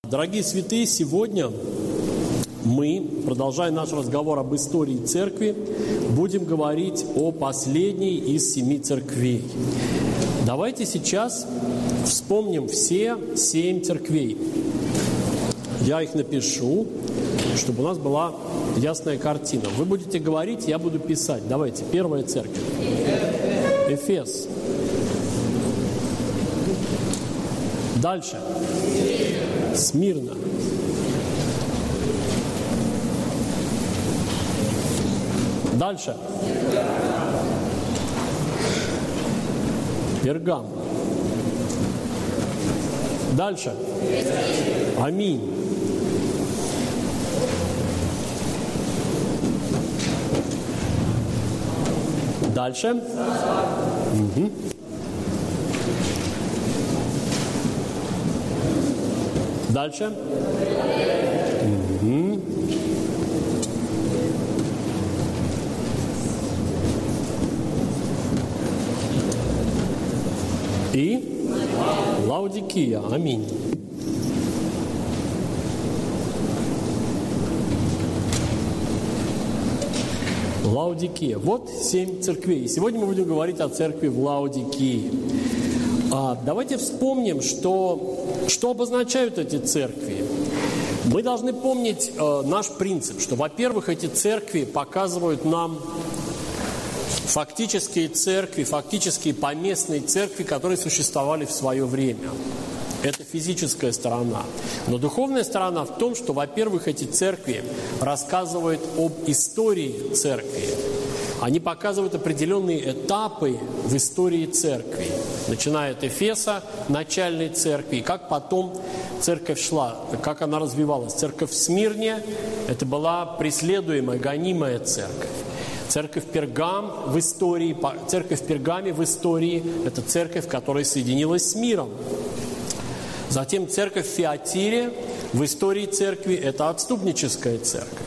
Дорогие святые, сегодня мы, продолжая наш разговор об истории церкви, будем говорить о последней из 7 церквей. Давайте сейчас вспомним все 7 церквей. Я их напишу, чтобы у нас была ясная картина. Вы будете говорить, я буду писать. Давайте, первая церковь. Эфес. Дальше. Смирна. Дальше. Пергам. Дальше. Аминь. Дальше. Угу. Дальше. Угу. И Лаодикия. Аминь. Лаодикия. Вот 7 церквей. Сегодня мы будем говорить о церкви в Лаодикии. Давайте вспомним, что обозначают эти церкви. Мы должны помнить наш принцип, что, во-первых, эти церкви показывают нам фактические церкви, фактические поместные церкви, которые существовали в свое время. Это физическая сторона. Но духовная сторона в том, что, во-первых, эти церкви рассказывают об истории церкви. Они показывают определенные этапы в истории церкви, начиная от Эфеса, начальной церкви, и как потом церковь шла, как она развивалась. Церковь в Смирне – это была преследуемая, гонимая церковь. Церковь Пергам в истории, церковь в Пергаме в истории – это церковь, которая соединилась с миром. Затем церковь в Фиатире в истории церкви – это отступническая церковь.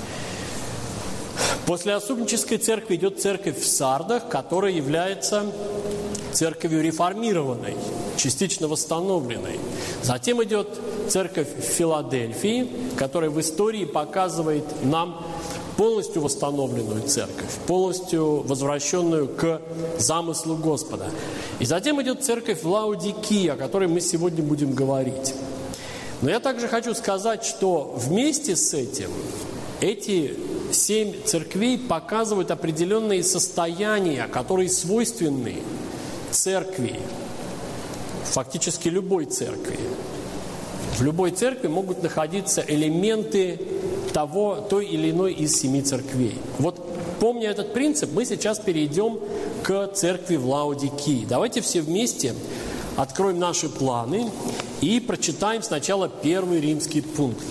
После отступнической церкви идет церковь в Сардах, которая является церковью реформированной, частично восстановленной. Затем идет церковь в Филадельфии, которая в истории показывает нам полностью восстановленную церковь, полностью возвращенную к замыслу Господа. И затем идет церковь в Лаодикии, о которой мы сегодня будем говорить. Но я также хочу сказать, что вместе с этим эти 7 церквей показывают определенные состояния, которые свойственны церкви, фактически любой церкви. В любой церкви могут находиться элементы той или иной из 7 церквей. Вот, помня этот принцип, мы сейчас перейдем к церкви в Лаодикии. Давайте все вместе откроем наши планы и прочитаем сначала первый римский пункт.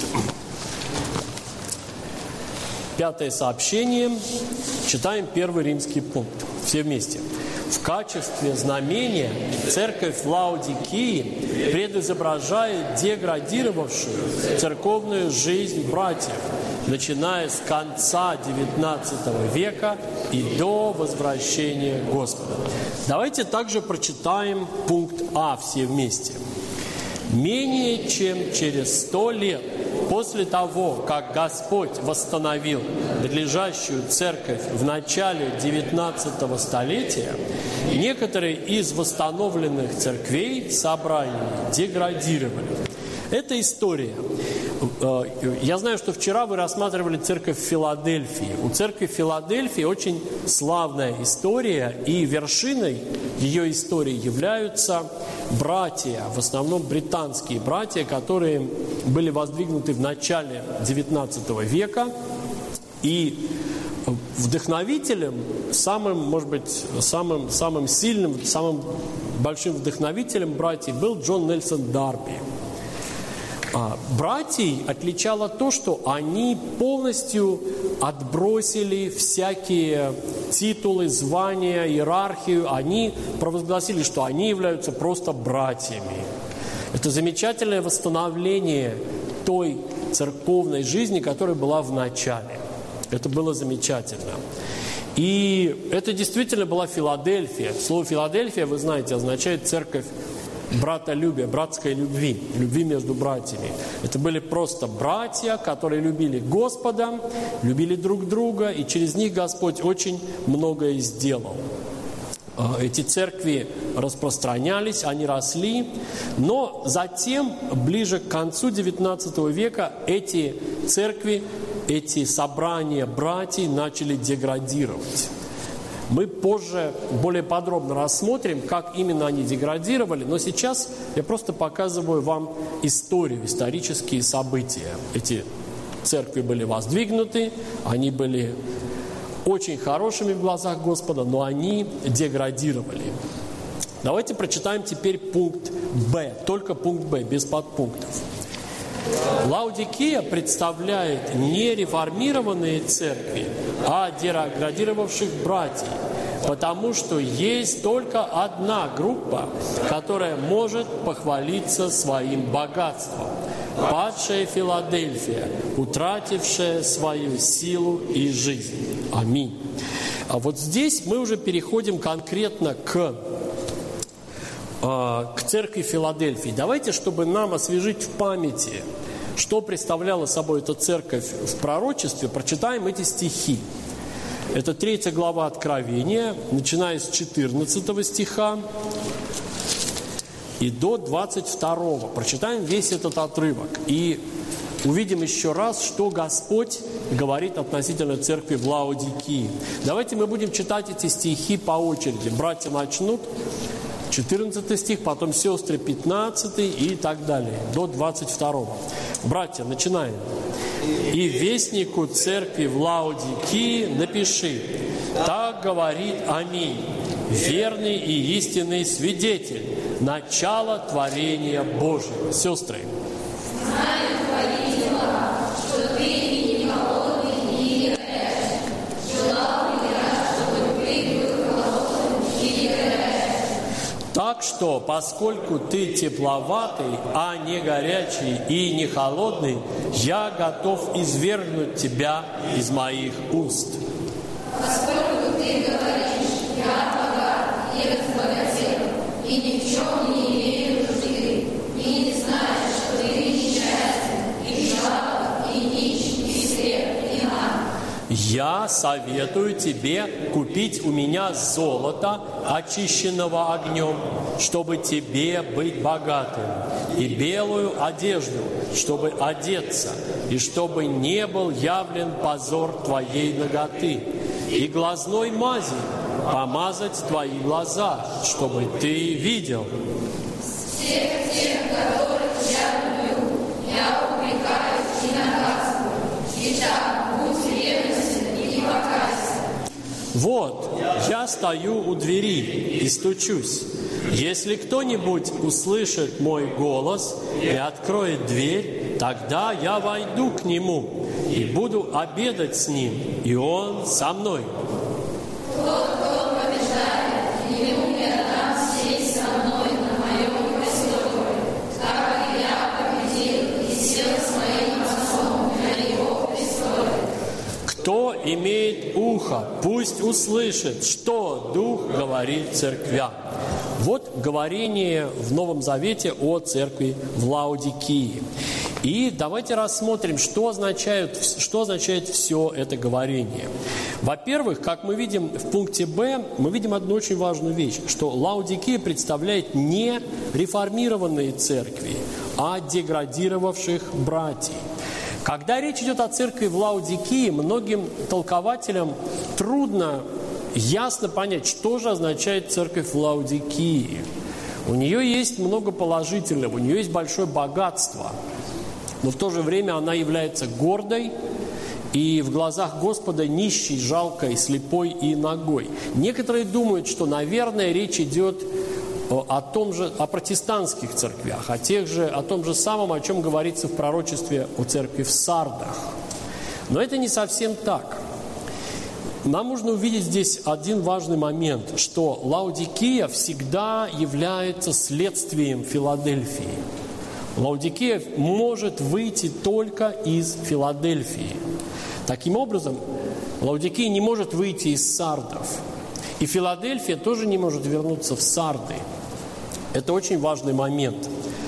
5 сообщение. Читаем первый римский пункт. Все вместе. В качестве знамения церковь в Лаодикии предизображает деградировавшую церковную жизнь братьев, начиная с конца XIX века и до возвращения Господа. Давайте также прочитаем пункт А все вместе. Менее чем через 100 лет после того, как Господь восстановил надлежащую церковь в начале 19 столетия, некоторые из восстановленных церквей собраний деградировали. Это история. Я знаю, что вчера вы рассматривали церковь в Филадельфии. У церкви в Филадельфии очень славная история, и вершиной ее истории являются братья, в основном британские братья, которые были воздвигнуты в начале XIX века. И вдохновителем, самым сильным, самым большим вдохновителем братьев был Джон Нельсон Дарби. Братьев отличало то, что они полностью отбросили всякие титулы, звания, иерархию. Они провозгласили, что они являются просто братьями. Это замечательное восстановление той церковной жизни, которая была в начале. Это было замечательно. И это действительно была Филадельфия. Слово «Филадельфия», вы знаете, означает церковь братолюбия, братской любви, любви между братьями. Это были просто братья, которые любили Господа, любили друг друга, и через них Господь очень многое сделал. Эти церкви распространялись, они росли, но затем, ближе к концу XIX века, эти церкви, эти собрания братьев начали деградировать. Мы позже более подробно рассмотрим, как именно они деградировали, но сейчас я просто показываю вам историю, исторические события. Эти церкви были воздвигнуты, они были очень хорошими в глазах Господа, но они деградировали. Давайте прочитаем теперь пункт Б, только пункт Б, без подпунктов. Лаодикея представляет не реформированные церкви, а деградировавших братьев, потому что есть только одна группа, которая может похвалиться своим богатством. Падшая Филадельфия, утратившая свою силу и жизнь. Аминь. А вот здесь мы уже переходим конкретно к церкви Филадельфии. Давайте, чтобы нам освежить в памяти, что представляла собой эта церковь в пророчестве, прочитаем эти стихи. Это 3 глава Откровения, начиная с 14 стиха и до 22. Прочитаем весь этот отрывок и увидим еще раз, что Господь говорит относительно церкви в Лаодикии. Давайте мы будем читать эти стихи по очереди. Братья начнут 14 стих, потом сестры 15 и так далее, до 22. Братья, начинаем. «И вестнику церкви в Лаодикии напиши: так говорит Аминь, верный и истинный свидетель, начало творения Божьего». Сестры. Знаю твои дела, что ты не холодный и не горячий. Желал бы я, чтобы ты был холодным и не горячий. Так что, поскольку ты тепловатый, а не горячий и не холодный, я готов извергнуть тебя из моих уст. Поскольку ты говоришь: я богат и разбогател, и ни в чем не имею нужды, и не знаешь, что ты несчастен, и жалок, и нищ, и слеп, и наг. Я советую тебе купить у меня золото, очищенного огнем, чтобы тебе быть богатым, и белую одежду, чтобы одеться, и чтобы не был явлен позор твоей наготы, и глазной мазью помазать твои глаза, чтобы ты видел. Всех тех, которых я люблю, я упрекаю и наказываю. Итак, будь ревностен и не покайся. Вот, я стою у двери и стучусь. Если кто-нибудь услышит мой голос и откроет дверь, тогда я войду к нему и буду обедать с ним, и он со мной. Тот, кто побеждает, ему я дам сесть со мной на моем престоле, как и я победил и сел с моим отцом на его престоле. Кто имеет ухо, пусть услышит, что Дух говорит церквям. Вот говорение в Новом Завете о церкви в Лаодикии. И давайте рассмотрим, что означает все это говорение. Во-первых, как мы видим в пункте Б, мы видим одну очень важную вещь, что Лаодикия представляет не реформированные церкви, а деградировавших братьев. Когда речь идет о церкви в Лаодикии, многим толкователям трудно ясно понять, что же означает церковь в Лаодикии. У нее есть много положительного, у нее есть большое богатство, но в то же время она является гордой и в глазах Господа нищей, жалкой, слепой и нагой. Некоторые думают, что, наверное, речь идет о протестантских церквях, о том же самом, о чем говорится в пророчестве о церкви в Сардах. Но это не совсем так. Нам нужно увидеть здесь один важный момент, что Лаодикия всегда является следствием Филадельфии. Лаодикия может выйти только из Филадельфии. Таким образом, Лаодикия не может выйти из Сардов. И Филадельфия тоже не может вернуться в Сарды. Это очень важный момент.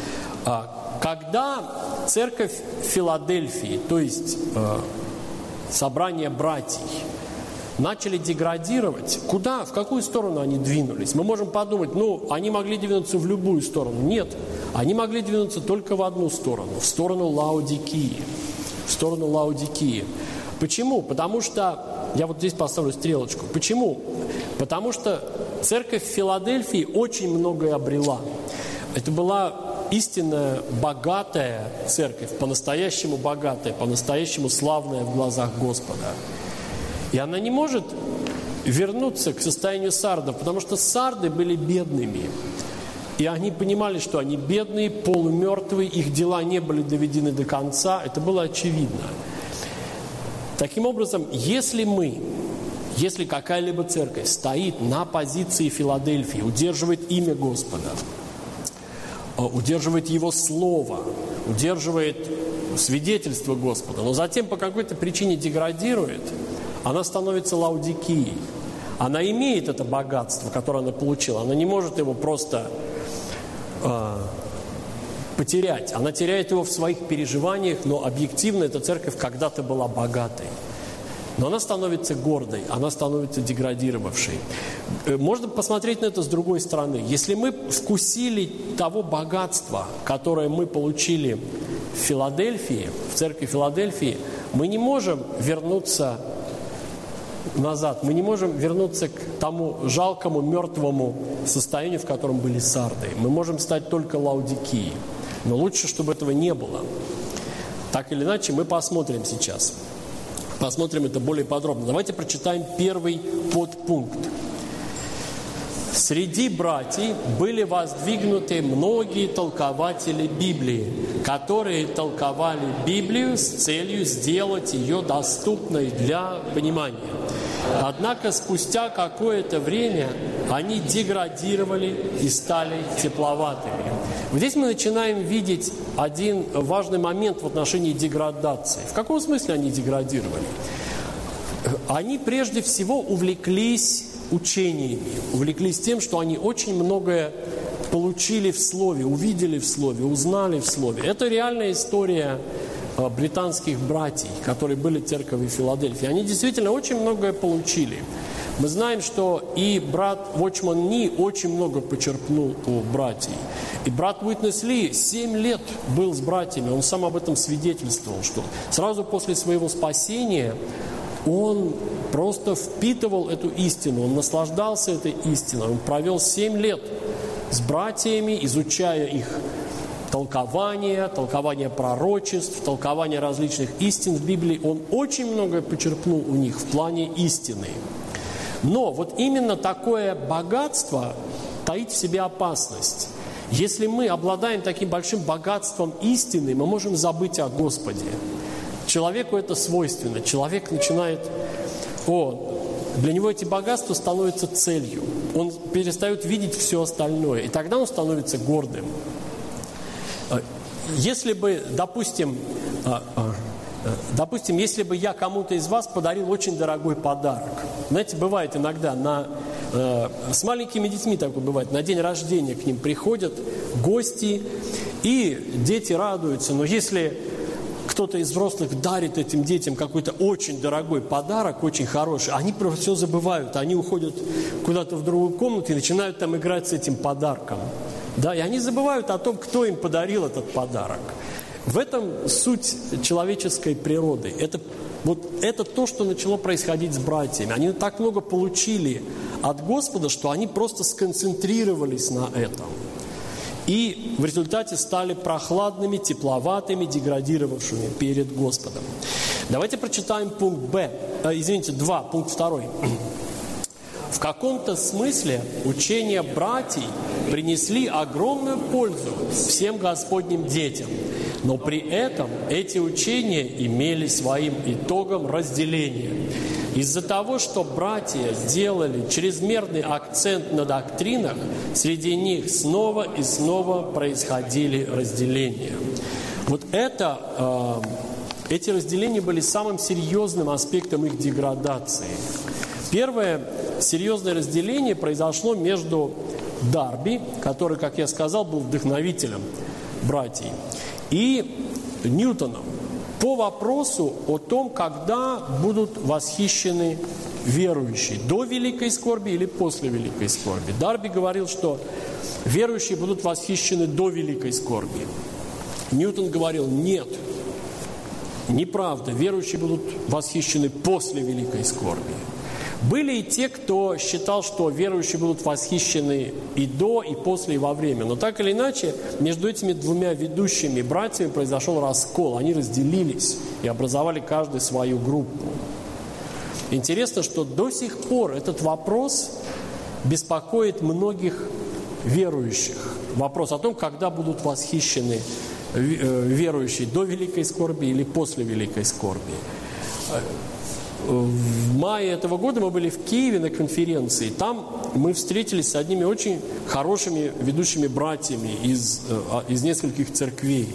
Когда церковь Филадельфии, то есть собрание братьев, начали деградировать, куда, в какую сторону они двинулись? Мы можем подумать, они могли двинуться в любую сторону. Нет, они могли двинуться только в одну сторону, в сторону Лаодикии. В сторону Лаодикии. Почему? Потому что, я вот здесь поставлю стрелочку. Почему? Потому что церковь Филадельфии очень многое обрела. Это была истинная, богатая церковь, по-настоящему богатая, по-настоящему славная в глазах Господа. И она не может вернуться к состоянию сардов, потому что сарды были бедными. И они понимали, что они бедные, полумертвые, их дела не были доведены до конца. Это было очевидно. Таким образом, если какая-либо церковь стоит на позиции Филадельфии, удерживает имя Господа, удерживает Его Слово, удерживает свидетельство Господа, но затем по какой-то причине деградирует, она становится Лаодикией. Она имеет это богатство, которое она получила. Она не может его просто потерять. Она теряет его в своих переживаниях, но объективно эта церковь когда-то была богатой. Но она становится гордой, она становится деградировавшей. Можно посмотреть на это с другой стороны. Если мы вкусили того богатства, которое мы получили в Филадельфии, в церкви Филадельфии, мы не можем вернуться назад, мы не можем вернуться к тому жалкому, мертвому состоянию, в котором были сарды. Мы можем стать только Лаодикией. Но лучше, чтобы этого не было. Так или иначе, мы посмотрим сейчас. Посмотрим это более подробно. Давайте прочитаем первый подпункт. Среди братьев были воздвигнуты многие толкователи Библии, которые толковали Библию с целью сделать ее доступной для понимания. Однако спустя какое-то время они деградировали и стали тепловатыми. Здесь мы начинаем видеть один важный момент в отношении деградации. В каком смысле они деградировали? Они прежде всего увлеклись учениями, увлеклись тем, что они очень многое получили в Слове, увидели в Слове, узнали в Слове. Это реальная история британских братьев, которые были в церкви Филадельфии. Они действительно очень многое получили. Мы знаем, что и брат Watchman Nee очень много почерпнул у братьев. И брат Уитнес Ли 7 лет был с братьями. Он сам об этом свидетельствовал, что сразу после своего спасения он просто впитывал эту истину, он наслаждался этой истиной. Он провел 7 лет с братьями, изучая их толкование пророчеств, толкование различных истин в Библии. Он очень многое почерпнул у них в плане истины. Но вот именно такое богатство таит в себе опасность. Если мы обладаем таким большим богатством истины, мы можем забыть о Господе. Человеку это свойственно. Человек начинает... Для него эти богатства становятся целью. Он перестает видеть все остальное. И тогда он становится гордым. Если бы, допустим, если бы я кому-то из вас подарил очень дорогой подарок. Знаете, бывает иногда с маленькими детьми такое бывает. На день рождения к ним приходят гости, и дети радуются. Но если кто-то из взрослых дарит этим детям какой-то очень дорогой подарок, очень хороший, они просто все забывают. Они уходят куда-то в другую комнату и начинают там играть с этим подарком. Да, и они забывают о том, кто им подарил этот подарок. В этом суть человеческой природы. Это то, что начало происходить с братьями. Они так много получили от Господа, что они просто сконцентрировались на этом. И в результате стали прохладными, тепловатыми, деградировавшими перед Господом. Давайте прочитаем пункт 2, пункт 2. В каком-то смысле учения братьев принесли огромную пользу всем Господним детям. Но при этом эти учения имели своим итогом разделение. Из-за того, что братья сделали чрезмерный акцент на доктринах, среди них снова и снова происходили разделения. Эти разделения были самым серьезным аспектом их деградации. Первое серьезное разделение произошло между Дарби, который, как я сказал, был вдохновителем братьев, и Ньютоном по вопросу о том, когда будут восхищены верующие, до великой скорби или после великой скорби. Дарби говорил, что верующие будут восхищены до великой скорби. Ньютон говорил: нет, неправда, верующие будут восхищены после великой скорби. Были и те, кто считал, что верующие будут восхищены и до, и после, и во время. Но так или иначе, между этими двумя ведущими братьями произошел раскол. Они разделились и образовали каждый свою группу. Интересно, что до сих пор этот вопрос беспокоит многих верующих. Вопрос о том, когда будут восхищены верующие, до великой скорби или после великой скорби. В мае этого года мы были в Киеве на конференции. Там мы встретились с одними очень хорошими ведущими братьями из нескольких церквей.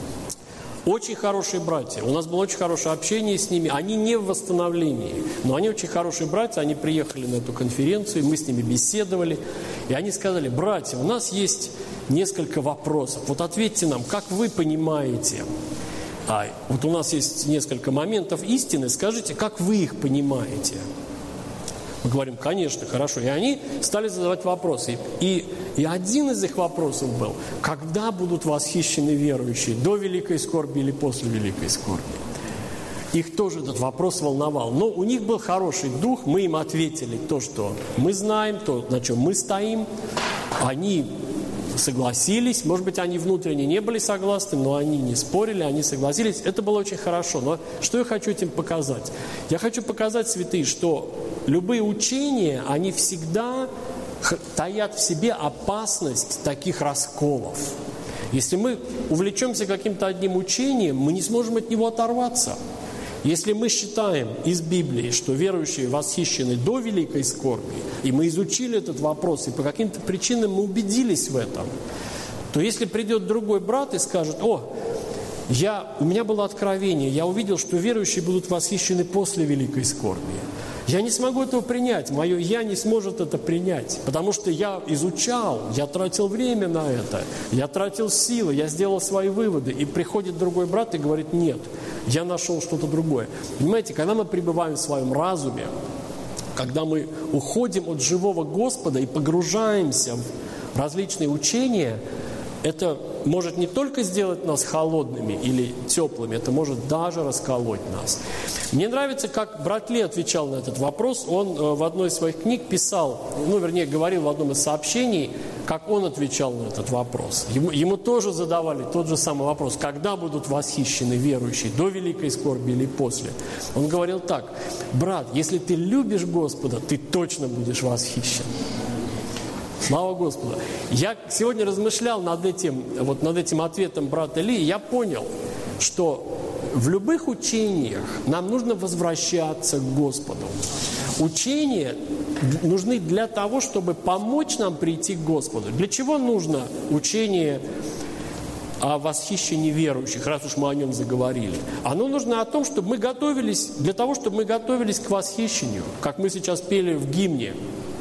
Очень хорошие братья. У нас было очень хорошее общение с ними. Они не в восстановлении, но они очень хорошие братья. Они приехали на эту конференцию, мы с ними беседовали. И они сказали: братья, у нас есть несколько вопросов. Вот ответьте нам, как вы понимаете. Вот у нас есть несколько моментов истины. Скажите, как вы их понимаете? Мы говорим: конечно, хорошо. И они стали задавать вопросы. И один из их вопросов был: когда будут восхищены верующие? До великой скорби или после великой скорби? Их тоже этот вопрос волновал. Но у них был хороший дух. Мы им ответили то, что мы знаем, то, на чем мы стоим. Они согласились. Может быть, они внутренне не были согласны, но они не спорили, они согласились. Это было очень хорошо. Но что я хочу этим показать? Я хочу показать, святые, что любые учения, они всегда таят в себе опасность таких расколов. Если мы увлечемся каким-то одним учением, мы не сможем от него оторваться. Если мы считаем из Библии, что верующие восхищены до великой скорби, и мы изучили этот вопрос, и по каким-то причинам мы убедились в этом, то если придет другой брат и скажет: у меня было откровение, я увидел, что верующие будут восхищены после великой скорби, я не смогу этого принять, мое «я» не сможет это принять, потому что я изучал, я тратил время на это, я тратил силы, я сделал свои выводы, и приходит другой брат и говорит: нет, я нашел что-то другое. Понимаете, когда мы пребываем в своем разуме, когда мы уходим от живого Господа и погружаемся в различные учения, это может не только сделать нас холодными или теплыми, это может даже расколоть нас. Мне нравится, как брат Ли отвечал на этот вопрос. Он в одной из своих книг писал, говорил в одном из сообщений, как он отвечал на этот вопрос. Ему тоже задавали тот же самый вопрос: когда будут восхищены верующие, до великой скорби или после? Он говорил так: брат, если ты любишь Господа, ты точно будешь восхищен. Слава Господу! Я сегодня размышлял над этим ответом брата Ли, и я понял, что в любых учениях нам нужно возвращаться к Господу. Учения нужны для того, чтобы помочь нам прийти к Господу. Для чего нужно учение о восхищении верующих, раз уж мы о нем заговорили? Оно нужно для того, чтобы мы готовились к восхищению, как мы сейчас пели в гимне.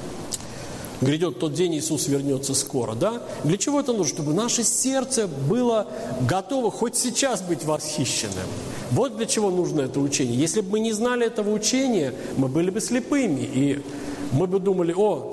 Грядет тот день, Иисус вернется скоро, да? Для чего это нужно? Чтобы наше сердце было готово хоть сейчас быть восхищенным. Вот для чего нужно это учение. Если бы мы не знали этого учения, мы были бы слепыми, и мы бы думали: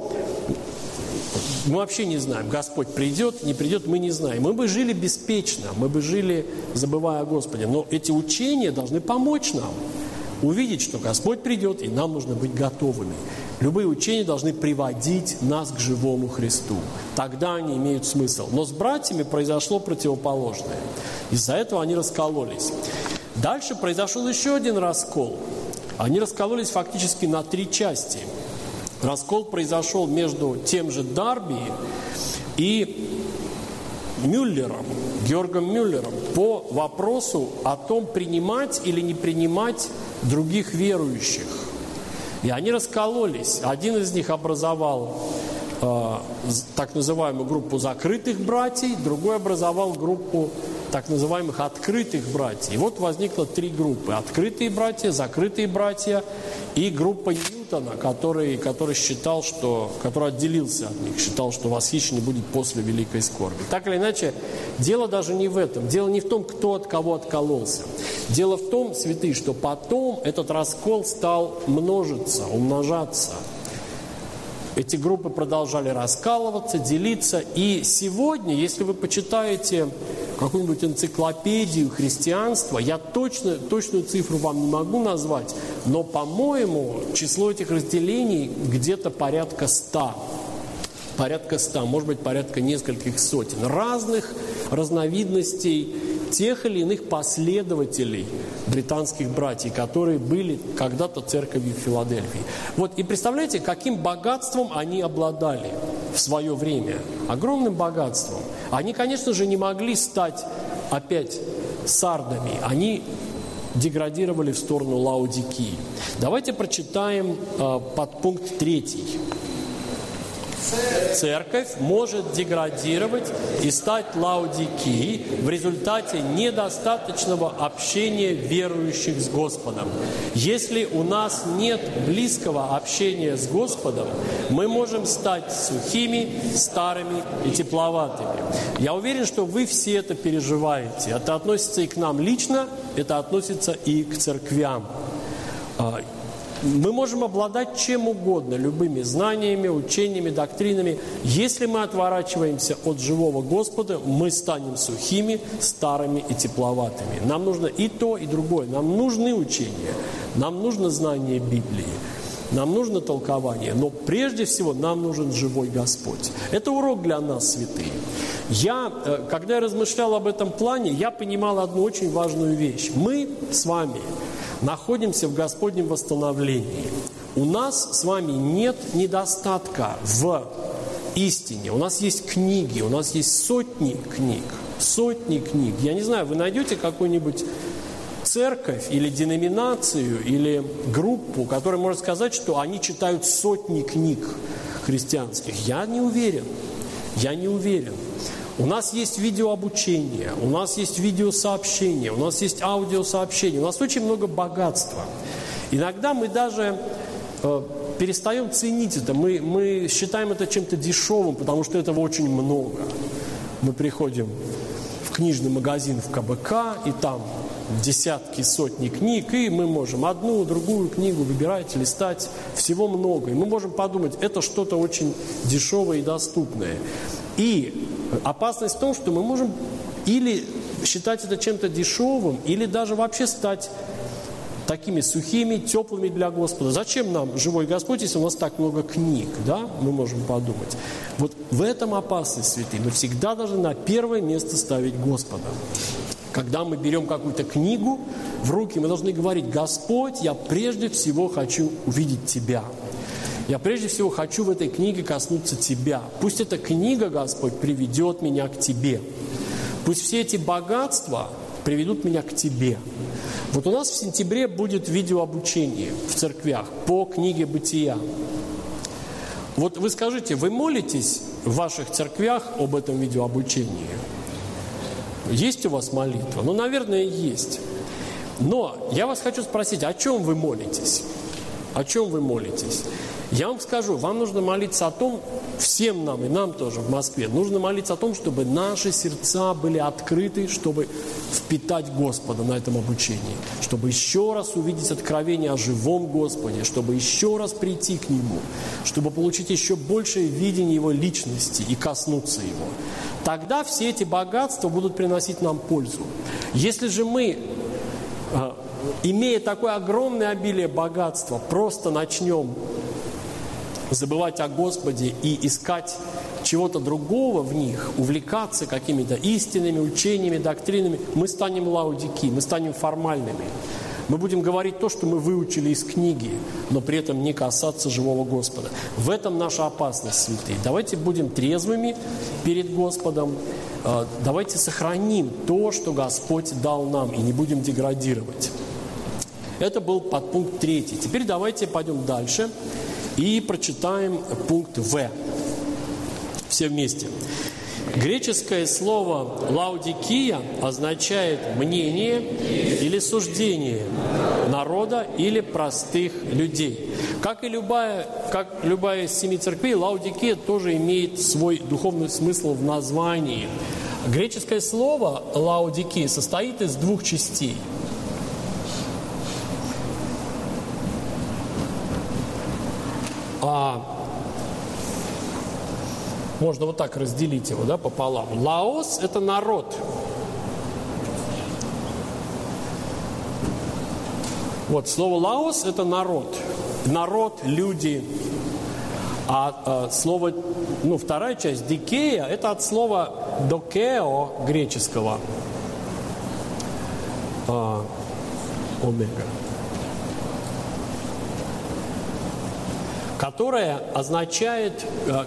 мы вообще не знаем, Господь придет, не придет, мы не знаем. Мы бы жили беспечно, мы бы жили, забывая о Господе. Но эти учения должны помочь нам увидеть, что Господь придет, и нам нужно быть готовыми. Любые учения должны приводить нас к живому Христу. Тогда они имеют смысл. Но с братьями произошло противоположное. Из-за этого они раскололись. Дальше произошел еще один раскол. Они раскололись фактически на 3 части. Раскол произошел между тем же Дарби и Мюллером, Георгом Мюллером, по вопросу о том, принимать или не принимать других верующих. И они раскололись. Один из них образовал так называемую группу закрытых братьев, другой образовал группу так называемых открытых братьев. И вот возникло 3 группы. Открытые братья, закрытые братья и группа Ньютона, который считал, который отделился от них, считал, что восхищение будет после великой скорби. Так или иначе, дело даже не в этом. Дело не в том, кто от кого откололся. Дело в том, святые, что потом этот раскол стал множиться, умножаться. Эти группы продолжали раскалываться, делиться. И сегодня, если вы почитаете какую-нибудь энциклопедию христианства, я точную цифру вам не могу назвать, но, по-моему, число этих разделений где-то порядка 100. Порядка 100, может быть, порядка нескольких сотен разных разновидностей тех или иных последователей британских братьев, которые были когда-то церковью в Филадельфии. Вот, и представляете, каким богатством они обладали в свое время. Огромным богатством. Они, конечно же, не могли стать опять сардами. Они деградировали в сторону Лаодикии. Давайте прочитаем подпункт 3. Церковь может деградировать и стать Лаодикией в результате недостаточного общения верующих с Господом. Если у нас нет близкого общения с Господом, мы можем стать сухими, старыми и тепловатыми. Я уверен, что вы все это переживаете. Это относится и к нам лично, это относится и к церквям. Мы можем обладать чем угодно, любыми знаниями, учениями, доктринами. Если мы отворачиваемся от живого Господа, мы станем сухими, старыми и тепловатыми. Нам нужно и то, и другое. Нам нужны учения, нам нужно знание Библии, нам нужно толкование. Но прежде всего нам нужен живой Господь. Это урок для нас, святые. Когда я размышлял об этом плане, я понимал одну очень важную вещь. Мы с вами находимся в Господнем восстановлении. У нас с вами нет недостатка в истине. У нас есть книги, у нас есть сотни книг. Сотни книг. Я не знаю, вы найдете какую-нибудь церковь или деноминацию, или группу, которая может сказать, что они читают сотни книг христианских. Я не уверен. У нас есть видеообучение, у нас есть видеосообщения, у нас есть аудиосообщения, у нас очень много богатства. Иногда мы даже перестаем ценить это, мы считаем это чем-то дешевым, потому что этого очень много. Мы приходим в книжный магазин в КБК, и там десятки, сотни книг, и мы можем одну, другую книгу выбирать, листать, всего много. И мы можем подумать, это что-то очень дешевое и доступное. И опасность в том, что мы можем или считать это чем-то дешевым, или даже вообще стать такими сухими, теплыми для Господа. Зачем нам живой Господь, если у нас так много книг, да? Мы можем подумать. Вот в этом опасность, святые. Мы всегда должны на первое место ставить Господа. Когда мы берем какую-то книгу в руки, мы должны говорить: Господь, я прежде всего хочу увидеть Тебя. Я прежде всего хочу в этой книге коснуться Тебя. Пусть эта книга, Господь, приведет меня к Тебе. Пусть все эти богатства приведут меня к Тебе. Вот у нас в сентябре будет видеообучение в церквях по книге Бытия. Вот вы скажите, вы молитесь в ваших церквях об этом видеообучении? Есть у вас молитва? Ну, наверное, есть. Но я вас хочу спросить, о чем вы молитесь? О чем вы молитесь? Я вам скажу, вам нужно молиться о том, всем нам, и нам тоже в Москве, нужно молиться о том, чтобы наши сердца были открыты, чтобы впитать Господа на этом обучении, чтобы еще раз увидеть откровение о живом Господе, чтобы еще раз прийти к Нему, чтобы получить еще большее видение Его личности и коснуться Его. Тогда все эти богатства будут приносить нам пользу. Если же мы, имея такое огромное обилие богатства, просто начнем забывать о Господе и искать чего-то другого в них, увлекаться какими-то истинными учениями, доктринами, мы станем лаодики, мы станем формальными. Мы будем говорить то, что мы выучили из книги, но при этом не касаться живого Господа. В этом наша опасность, святые. Давайте будем трезвыми перед Господом. Давайте сохраним то, что Господь дал нам, и не будем деградировать. Это был подпункт 3. Теперь давайте пойдем дальше и прочитаем пункт В. Все вместе. Греческое слово «лаудикия» означает мнение или суждение народа или простых людей. Как любая из 7 церквей, Лаудикия тоже имеет свой духовный смысл в названии. Греческое слово «лаудикия» состоит из 2 частей. Можно вот так разделить его, да, пополам. Лаос – это народ. Вот, слово «лаос» – это народ. Народ, люди. Слово, вторая часть, «дикея» – это от слова «докео» греческого. Омега. Которое означает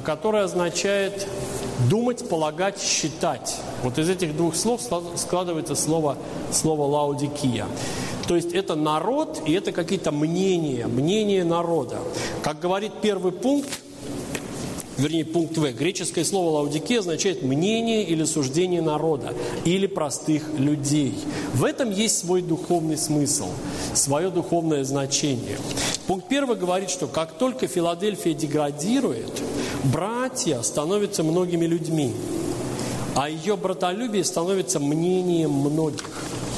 думать, полагать, считать. Вот из этих 2 слов складывается слово «лаудикия». То есть это народ, и это какие-то мнения народа. Как говорит первый пункт, пункт В, греческое слово «лаудикия» означает мнение или суждение народа, или простых людей. В этом есть свой духовный смысл, свое духовное значение. Пункт 1 говорит, что как только Филадельфия деградирует, братья становятся многими людьми, а ее братолюбие становится мнением многих.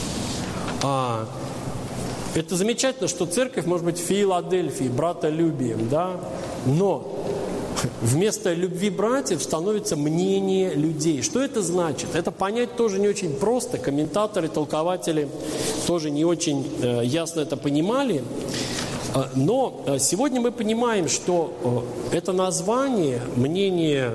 Это замечательно, что церковь может быть в Филадельфии, братолюбием, да? Но вместо любви братьев становится мнение людей. Что это значит? Это понять тоже не очень просто. Комментаторы, толкователи тоже не очень ясно это понимали. Но сегодня мы понимаем, что это название, мнение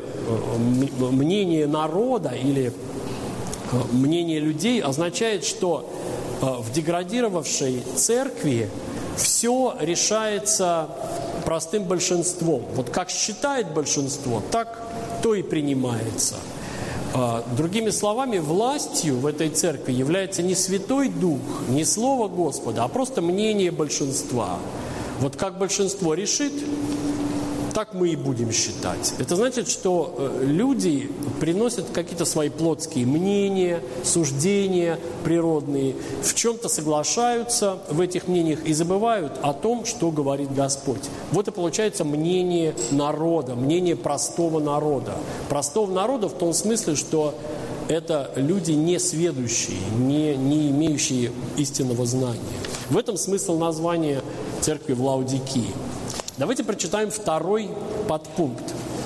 народа или мнение людей означает, что в деградировавшей церкви все решается простым большинством. Вот как считает большинство, так то и принимается. Другими словами, властью в этой церкви является не Святой Дух, не Слово Господа, а просто мнение большинства. Вот как большинство решит, так мы и будем считать. Это значит, что люди приносят какие-то свои плотские мнения, суждения природные, в чем-то соглашаются в этих мнениях и забывают о том, что говорит Господь. Вот и получается мнение народа, мнение простого народа. Простого народа в том смысле, что это люди несведущие, не имеющие истинного знания. В этом смысл названия церкви в Лаудикии. Давайте прочитаем 2 подпункт.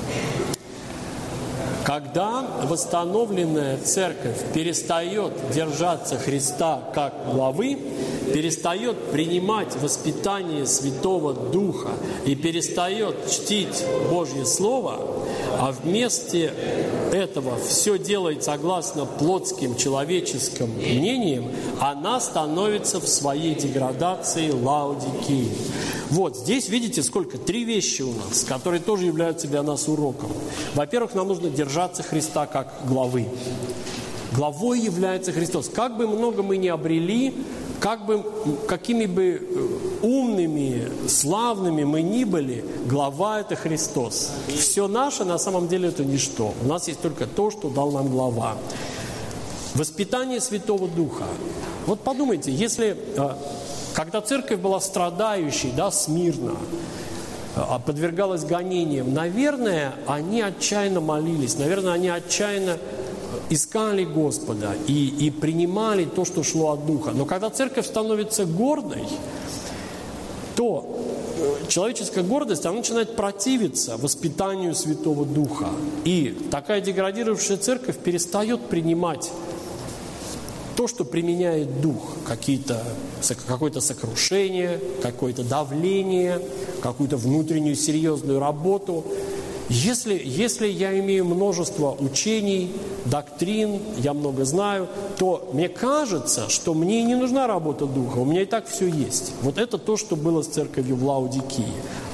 Когда восстановленная церковь перестает держаться Христа как главы, перестает принимать воспитание Святого Духа и перестает чтить Божье Слово, а вместе этого все делает согласно плотским человеческим мнениям, она становится в своей деградации Лаудикией. Вот здесь видите, сколько? 3 вещи у нас, которые тоже являются для нас уроком. Во-первых, нам нужно держаться Христа как главы. Главой является Христос. Как бы много мы ни обрели, какими бы умными, славными мы ни были, глава – это Христос. Все наше на самом деле это ничто. У нас есть только то, что дал нам глава. Воспитание Святого Духа. Вот подумайте, если, когда церковь была страдающей, да, Смирна, подвергалась гонениям, наверное, они отчаянно молились, наверное, они отчаянно искали Господа и принимали то, что шло от Духа. Но когда церковь становится гордой, то человеческая гордость, она начинает противиться воспитанию Святого Духа. И такая деградировавшая церковь перестает принимать то, что применяет Дух. Какое-то сокрушение, какое-то давление, какую-то внутреннюю серьезную работу. Если я имею множество учений, доктрин, я много знаю, то мне кажется, что мне не нужна работа Духа, у меня и так все есть. Вот это то, что было с церковью в Лаудикии.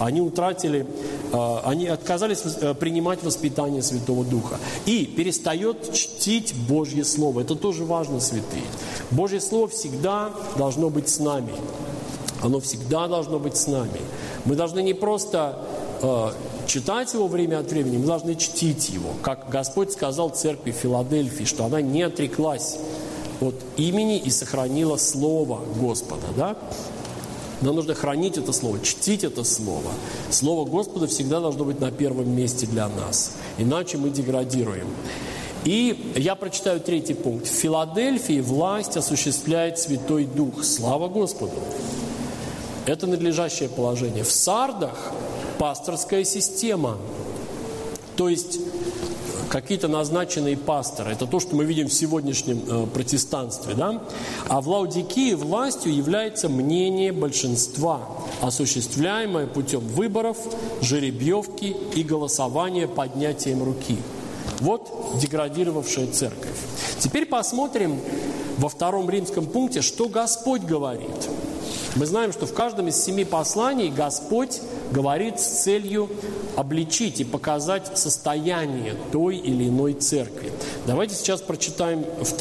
Они отказались принимать воспитание Святого Духа. И перестает чтить Божье Слово. Это тоже важно, святые. Божье Слово всегда должно быть с нами. Оно всегда должно быть с нами. Мы должны не просто читать его время от времени, мы должны чтить его. Как Господь сказал церкви Филадельфии, что она не отреклась от имени и сохранила Слово Господа. Да? Нам нужно хранить это Слово, чтить это Слово. Слово Господа всегда должно быть на первом месте для нас. Иначе мы деградируем. И я прочитаю 3 пункт. В Филадельфии власть осуществляет Святой Дух. Слава Господу! Это надлежащее положение. В Сардах пасторская система. То есть какие-то назначенные пасторы. Это то, что мы видим в сегодняшнем протестанстве. Да? А в Лаодикии властью является мнение большинства, осуществляемое путем выборов, жеребьевки и голосования поднятием руки. Вот деградировавшая церковь. Теперь посмотрим во 2 римском пункте, что Господь говорит. Мы знаем, что в каждом из 7 посланий Господь говорит с целью обличить и показать состояние той или иной церкви. Давайте сейчас прочитаем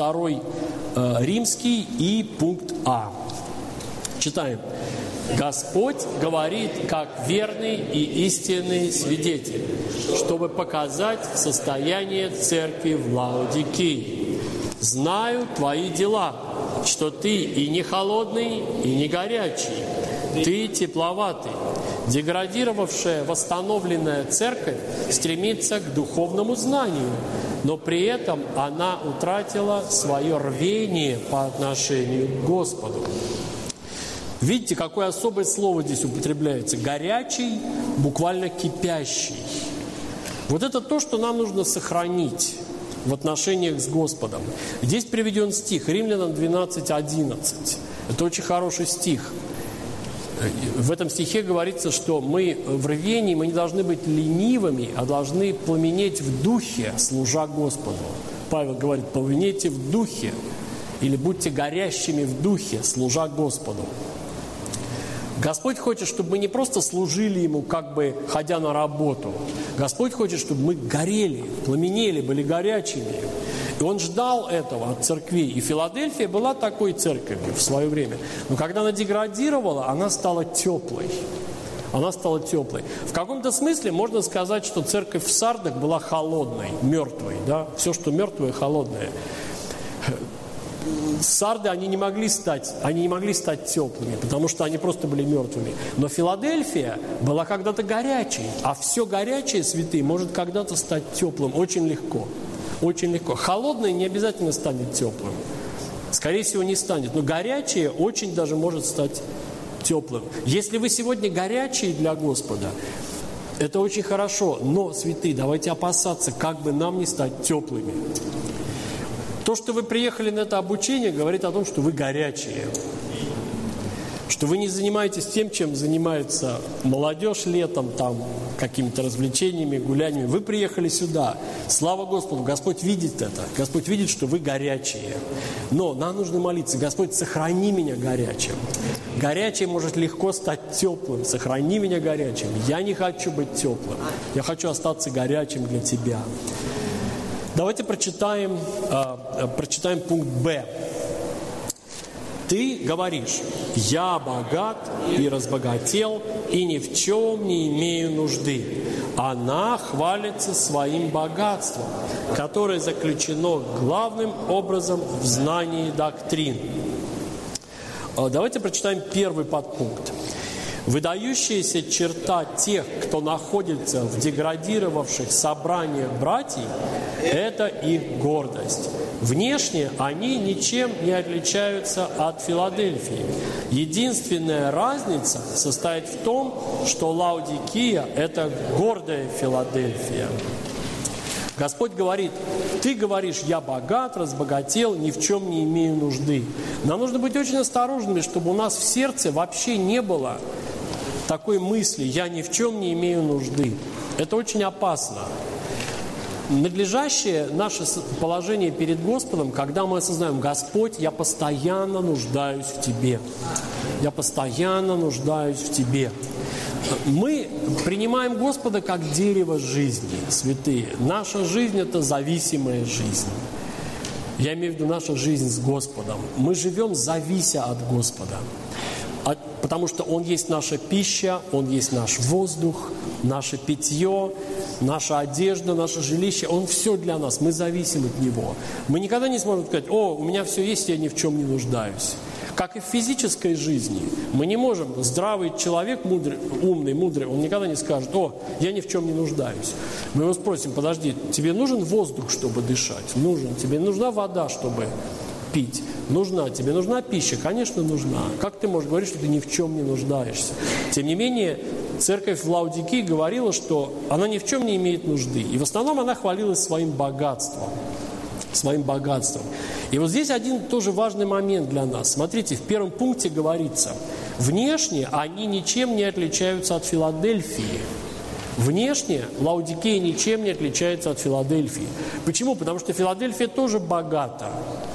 2 Римский и пункт А. Читаем. Господь говорит, как верный и истинный свидетель, чтобы показать состояние церкви в Лаодикии. Знаю твои дела, что ты и не холодный, и не горячий, ты тепловатый. Деградировавшая, восстановленная церковь стремится к духовному знанию, но при этом она утратила свое рвение по отношению к Господу. Видите, какое особое слово здесь употребляется? Горячий, буквально кипящий. Вот это то, что нам нужно сохранить в отношениях с Господом. Здесь приведен стих, Римлянам 12:11. Это очень хороший стих. В этом стихе говорится, что мы в рвении, мы не должны быть ленивыми, а должны пламенеть в духе, служа Господу. Павел говорит, пламенейте в духе, или будьте горящими в духе, служа Господу. Господь хочет, чтобы мы не просто служили Ему, как бы ходя на работу. Господь хочет, чтобы мы горели, пламенели, были горячими. И Он ждал этого от церквей. И Филадельфия была такой церковью в свое время. Но когда она деградировала, она стала теплой. Она стала теплой. В каком-то смысле можно сказать, что церковь в Сардах была холодной, мертвой. Да? Все, что мертвое, холодное. Сарды, они не могли стать теплыми, потому что они просто были мертвыми. Но Филадельфия была когда-то горячей, а все горячее, святые, может когда-то стать теплым очень легко. Очень легко. Холодное не обязательно станет теплым. Скорее всего, не станет. Но горячее очень даже может стать теплым. Если вы сегодня горячие для Господа, это очень хорошо. Но, святые, давайте опасаться, как бы нам не стать теплыми. То, что вы приехали на это обучение, говорит о том, что вы горячие. Что вы не занимаетесь тем, чем занимается молодежь летом, там, какими-то развлечениями, гуляниями. Вы приехали сюда. Слава Господу, Господь видит это. Господь видит, что вы горячие. Но нам нужно молиться. Господь, сохрани меня горячим. Горячее может легко стать теплым. Сохрани меня горячим. Я не хочу быть теплым. Я хочу остаться горячим для Тебя. Давайте прочитаем пункт Б. Ты говоришь, я богат и разбогател, и ни в чем не имею нужды. Она хвалится своим богатством, которое заключено главным образом в знании доктрин. Давайте прочитаем первый подпункт. Выдающаяся черта тех, кто находится в деградировавших собраниях братьев, это их гордость. Внешне они ничем не отличаются от Филадельфии. Единственная разница состоит в том, что Лаодикия – это гордая Филадельфия. Господь говорит, ты говоришь, я богат, разбогател, ни в чем не имею нужды. Нам нужно быть очень осторожными, чтобы у нас в сердце вообще не было такой мысли, я ни в чем не имею нужды. Это очень опасно. Надлежащее наше положение перед Господом, когда мы осознаем, Господь, я постоянно нуждаюсь в Тебе. Я постоянно нуждаюсь в Тебе. Мы принимаем Господа как дерево жизни, святые. Наша жизнь – это зависимая жизнь. Я имею в виду нашу жизнь с Господом. Мы живем, завися от Господа. потому что Он есть наша пища, Он есть наш воздух, наше питье, наша одежда, наше жилище. Он все для нас, мы зависим от Него. Мы никогда не сможем сказать: о, у меня все есть, я ни в чем не нуждаюсь. Как и в физической жизни. Мы не можем, здравый человек, умный, он никогда не скажет: о, я ни в чем не нуждаюсь. Мы его спросим: подожди, тебе нужен воздух, чтобы дышать? Нужен. Тебе нужна вода, чтобы пить? Нужна. Тебе нужна пища? Конечно, нужна. Как ты можешь говорить, что ты ни в чем не нуждаешься? Тем не менее, церковь в Лаодикии говорила, что она ни в чем не имеет нужды. И в основном она хвалилась своим богатством. И вот здесь один тоже важный момент для нас. Смотрите, в первом пункте говорится: внешне они ничем не отличаются от Филадельфии. Внешне Лаодикея ничем не отличается от Филадельфии. Почему? Потому что Филадельфия тоже богата.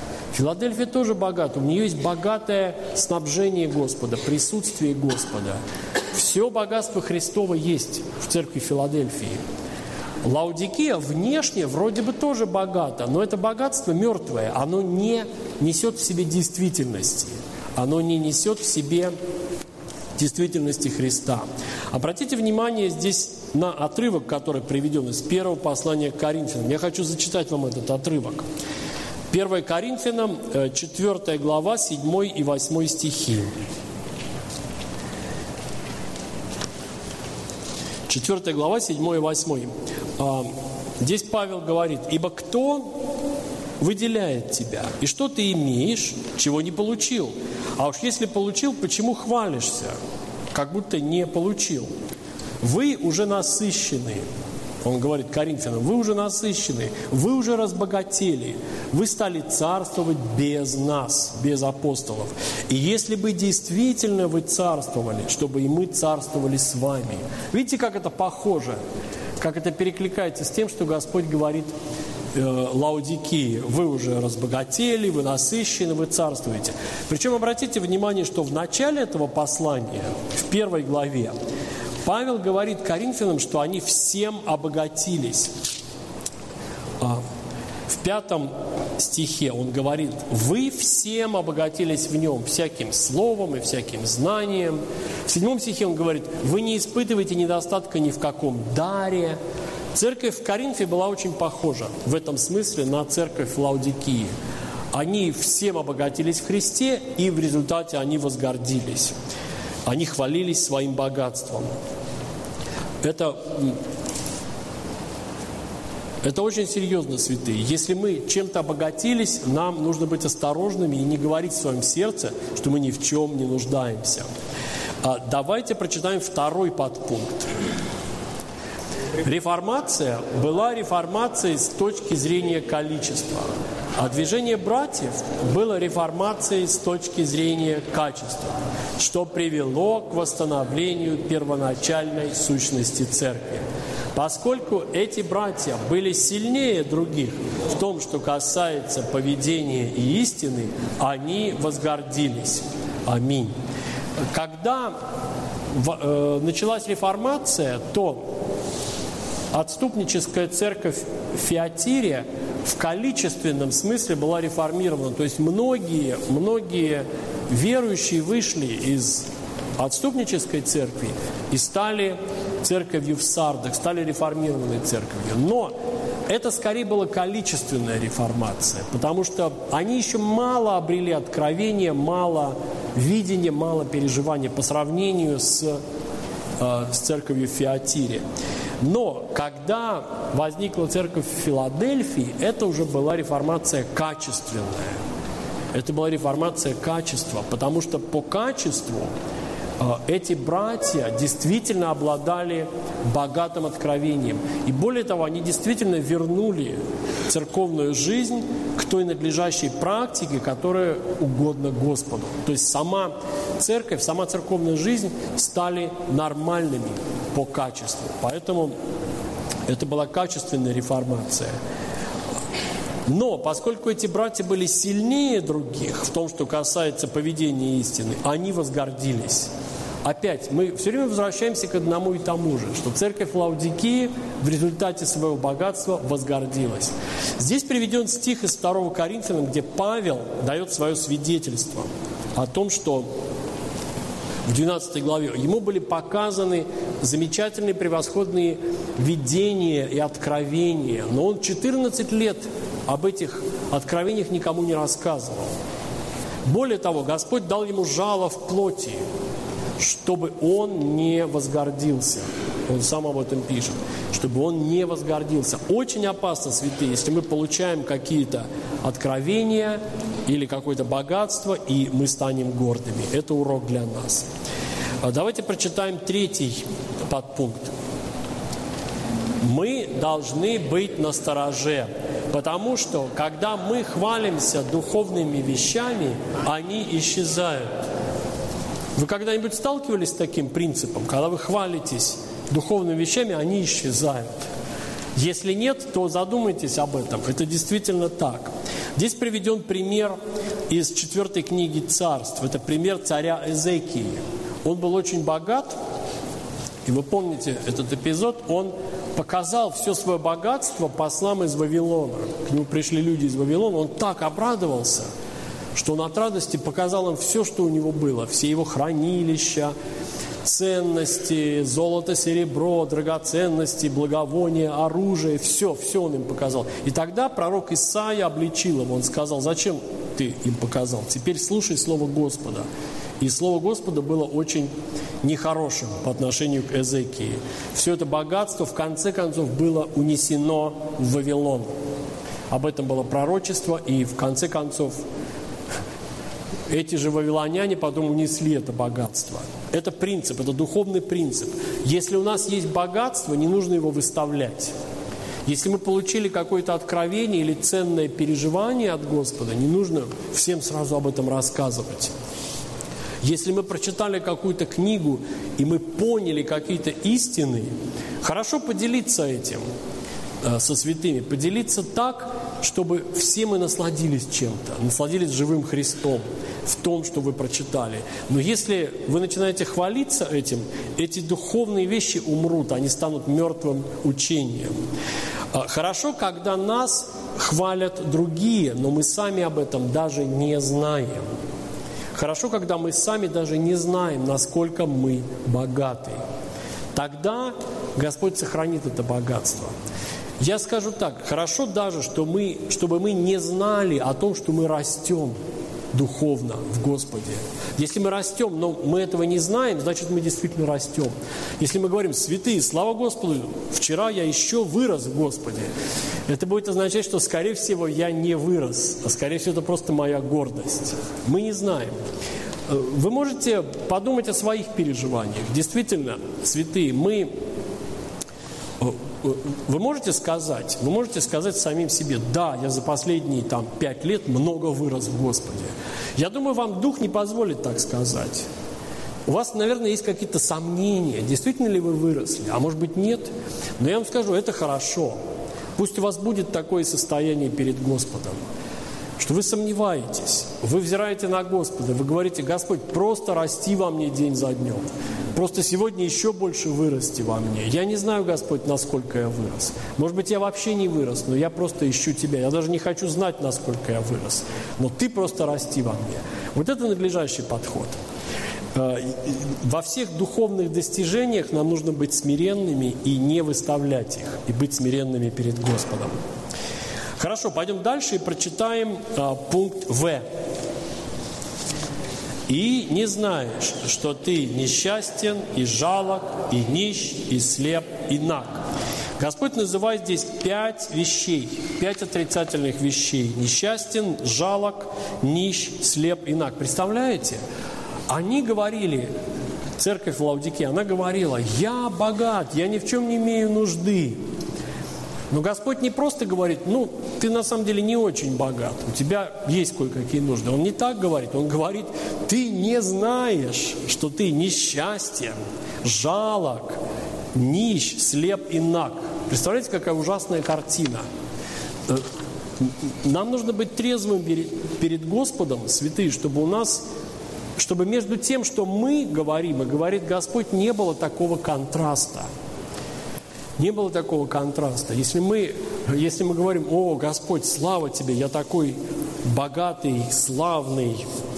У нее есть богатое снабжение Господа, присутствие Господа. Все богатство Христово есть в церкви Филадельфии. Лаодикея внешне вроде бы тоже богата, но это богатство мертвое, оно не несет в себе действительности. Оно не несет в себе действительности Христа. Обратите внимание здесь на отрывок, который приведен из первого послания к Коринфянам. Я хочу зачитать вам этот отрывок. 1 Коринфянам, 4 глава, 7 и 8 стихи. 4 глава, 7 и 8. Здесь Павел говорит: «Ибо кто выделяет тебя? И что ты имеешь, чего не получил? А уж если получил, почему хвалишься, как будто не получил? Вы уже насыщены». Он говорит Коринфянам: вы уже насыщены, вы уже разбогатели, вы стали царствовать без нас, без апостолов. И если бы действительно вы царствовали, чтобы и мы царствовали с вами. Видите, как это похоже, как это перекликается с тем, что Господь говорит Лаодикии: вы уже разбогатели, вы насыщены, вы царствуете. Причем обратите внимание, что в начале этого послания, в 1 главе, Павел говорит Коринфянам, что они всем обогатились. В 5 стихе он говорит: вы всем обогатились в нем, всяким словом и всяким знанием. В 7 стихе он говорит: вы не испытываете недостатка ни в каком даре. Церковь в Коринфе была очень похожа в этом смысле на церковь в Лаодикии. Они всем обогатились в Христе, и в результате они возгордились. Они хвалились своим богатством. Это очень серьезно, святые. Если мы чем-то обогатились, нам нужно быть осторожными и не говорить в своем сердце, что мы ни в чем не нуждаемся. Давайте прочитаем 2 подпункт. Реформация была реформацией с точки зрения количества, а движение братьев было реформацией с точки зрения качества, что привело к восстановлению первоначальной сущности церкви. Поскольку эти братья были сильнее других в том, что касается поведения и истины, они возгордились. Аминь. Когда началась реформация, то отступническая церковь в Фиатире в количественном смысле была реформирована. То есть многие верующие вышли из отступнической церкви и стали церковью в Сардах, стали реформированной церковью. Но это скорее была количественная реформация, потому что они еще мало обрели откровения, мало видения, мало переживания по сравнению с церковью в Фиатире. Но когда возникла церковь в Филадельфии, это уже была реформация качественная. Это была реформация качества, потому что по качеству эти братья действительно обладали богатым откровением. И более того, они действительно вернули церковную жизнь к той надлежащей практике, которая угодна Господу. То есть сама церковь, сама церковная жизнь стали нормальными по качеству. Поэтому это была качественная реформация. Но поскольку эти братья были сильнее других в том, что касается поведения истины, они возгордились. Опять, мы все время возвращаемся к одному и тому же, что церковь Лаодикии в результате своего богатства возгордилась. Здесь приведен стих из 2 Коринфянам, где Павел дает свое свидетельство о том, что в 12 главе, ему были показаны замечательные, превосходные видения и откровения. Но он 14 лет об этих откровениях никому не рассказывал. Более того, Господь дал ему жало в плоти, чтобы он не возгордился. Он сам об этом пишет. Чтобы он не возгордился. Очень опасно, святые, если мы получаем какие-то откровения или какое-то богатство, и мы станем гордыми. Это урок для нас. Давайте прочитаем 3 подпункт. Мы должны быть настороже, потому что, когда мы хвалимся духовными вещами, они исчезают. Вы когда-нибудь сталкивались с таким принципом? Когда вы хвалитесь духовными вещами, они исчезают. Если нет, то задумайтесь об этом. Это действительно так. Здесь приведен пример из 4 книги Царств. Это пример царя Эзекии. Он был очень богат, и вы помните этот эпизод, он показал все свое богатство послам из Вавилона. К нему пришли люди из Вавилона, он так обрадовался, что он от радости показал им все, что у него было, все его хранилища, ценности, золото, серебро, драгоценности, благовония, оружие, все он им показал. И тогда пророк Исаия обличил его, он сказал: зачем ты им показал? Теперь слушай слово Господа. И слово Господа было очень нехорошим по отношению к Эзекии. Все это богатство в конце концов было унесено в Вавилон. Об этом было пророчество, и в конце концов эти же вавилоняне потом унесли это богатство. Это принцип, это духовный принцип. Если у нас есть богатство, не нужно его выставлять. Если мы получили какое-то откровение или ценное переживание от Господа, не нужно всем сразу об этом рассказывать. Если мы прочитали какую-то книгу, и мы поняли какие-то истины, хорошо поделиться этим со святыми. Поделиться так, чтобы все мы насладились чем-то, насладились живым Христом в том, что вы прочитали. Но если вы начинаете хвалиться этим, эти духовные вещи умрут, они станут мертвым учением. Хорошо, когда нас хвалят другие, но мы сами об этом даже не знаем. Хорошо, когда мы сами даже не знаем, насколько мы богаты. Тогда Господь сохранит это богатство. Я скажу так, хорошо даже, чтобы мы не знали о том, что мы растем духовно в Господе. Если мы растем, но мы этого не знаем, значит, мы действительно растем. Если мы говорим: святые, слава Господу, вчера я еще вырос в Господе, это будет означать, что, скорее всего, я не вырос, а, скорее всего, это просто моя гордость. Мы не знаем. Вы можете подумать о своих переживаниях. Действительно, святые, вы можете сказать самим себе: да, я за последние 5 лет много вырос в Господе. Я думаю, вам Дух не позволит так сказать. У вас, наверное, есть какие-то сомнения, действительно ли вы выросли, а может быть нет. Но я вам скажу, это хорошо. Пусть у вас будет такое состояние перед Господом, что вы сомневаетесь, вы взираете на Господа, вы говорите: Господь, просто расти во мне день за днем. Просто сегодня еще больше вырасти во мне. Я не знаю, Господь, насколько я вырос. Может быть, я вообще не вырос, но я просто ищу Тебя. Я даже не хочу знать, насколько я вырос. Но Ты просто расти во мне. Вот это надлежащий подход. Во всех духовных достижениях нам нужно быть смиренными и не выставлять их, и быть смиренными перед Господом. Хорошо, пойдем дальше и прочитаем пункт В. «И не знаешь, что ты несчастен, и жалок, и нищ, и слеп, и наг». Господь называет здесь 5 вещей, 5 отрицательных вещей. Несчастен, жалок, нищ, слеп и наг. Представляете? Они говорили, церковь в Лаодикее, она говорила: я богат, я ни в чем не имею нужды. Но Господь не просто говорит: ты на самом деле не очень богат, у тебя есть кое-какие нужды. Он не так говорит, Он говорит: ты не знаешь, что ты несчастен, жалок, нищ, слеп и наг. Представляете, какая ужасная картина. Нам нужно быть трезвым перед Господом, святые, чтобы между тем, что мы говорим и говорит Господь, не было такого контраста. Не было такого контраста. Если мы говорим: о, Господь, слава Тебе, я такой богатый, славный,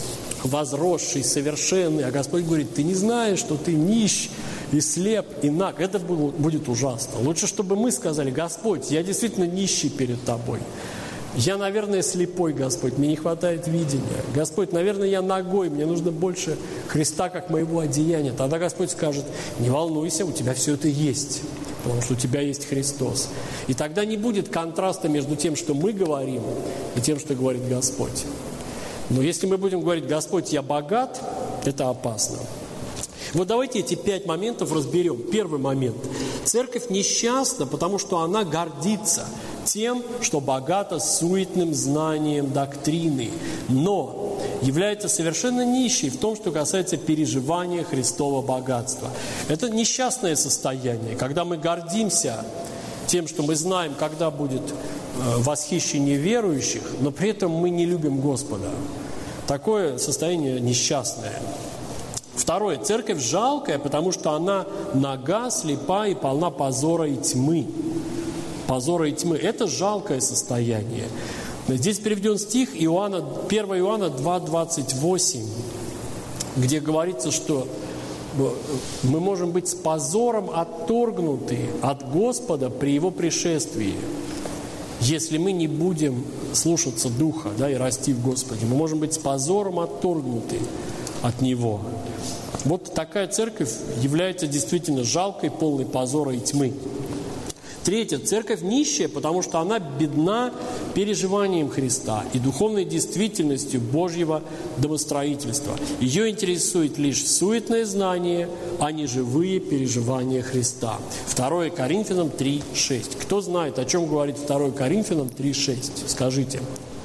возросший, совершенный, а Господь говорит: ты не знаешь, что ты нищ и слеп, и наг. Это будет ужасно. Лучше, чтобы мы сказали: Господь, я действительно нищий перед Тобой. Я, наверное, слепой, Господь, мне не хватает видения. Господь, наверное, я нагой, мне нужно больше Христа, как моего одеяния. Тогда Господь скажет: не волнуйся, у тебя все это есть, потому что у тебя есть Христос. И тогда не будет контраста между тем, что мы говорим, и тем, что говорит Господь. Но если мы будем говорить: Господь, я богат, это опасно. Вот давайте эти 5 моментов разберем. Первый момент. Церковь несчастна, потому что она гордится тем, что богата суетным знанием доктрины, но является совершенно нищей в том, что касается переживания Христового богатства. Это несчастное состояние, когда мы гордимся тем, что мы знаем, когда будет восхищение верующих, но при этом мы не любим Господа. Такое состояние несчастное. Второе. Церковь жалкая, потому что она нага, слепа и полна позора и тьмы. Позора и тьмы. Это жалкое состояние. Здесь приведен стих 1 Иоанна 2:28, где говорится, что мы можем быть с позором отторгнуты от Господа при Его пришествии, если мы не будем слушаться Духа, и расти в Господе. Мы можем быть с позором отторгнуты от Него. Вот такая церковь является действительно жалкой, полной позора и тьмы. Третье. Церковь нищая, потому что она бедна переживанием Христа и духовной действительностью Божьего домостроительства. Ее интересует лишь суетное знание, а не живые переживания Христа. 2 Коринфянам 3:6. Кто знает, о чем говорит 2 Коринфянам 3:6? Скажите.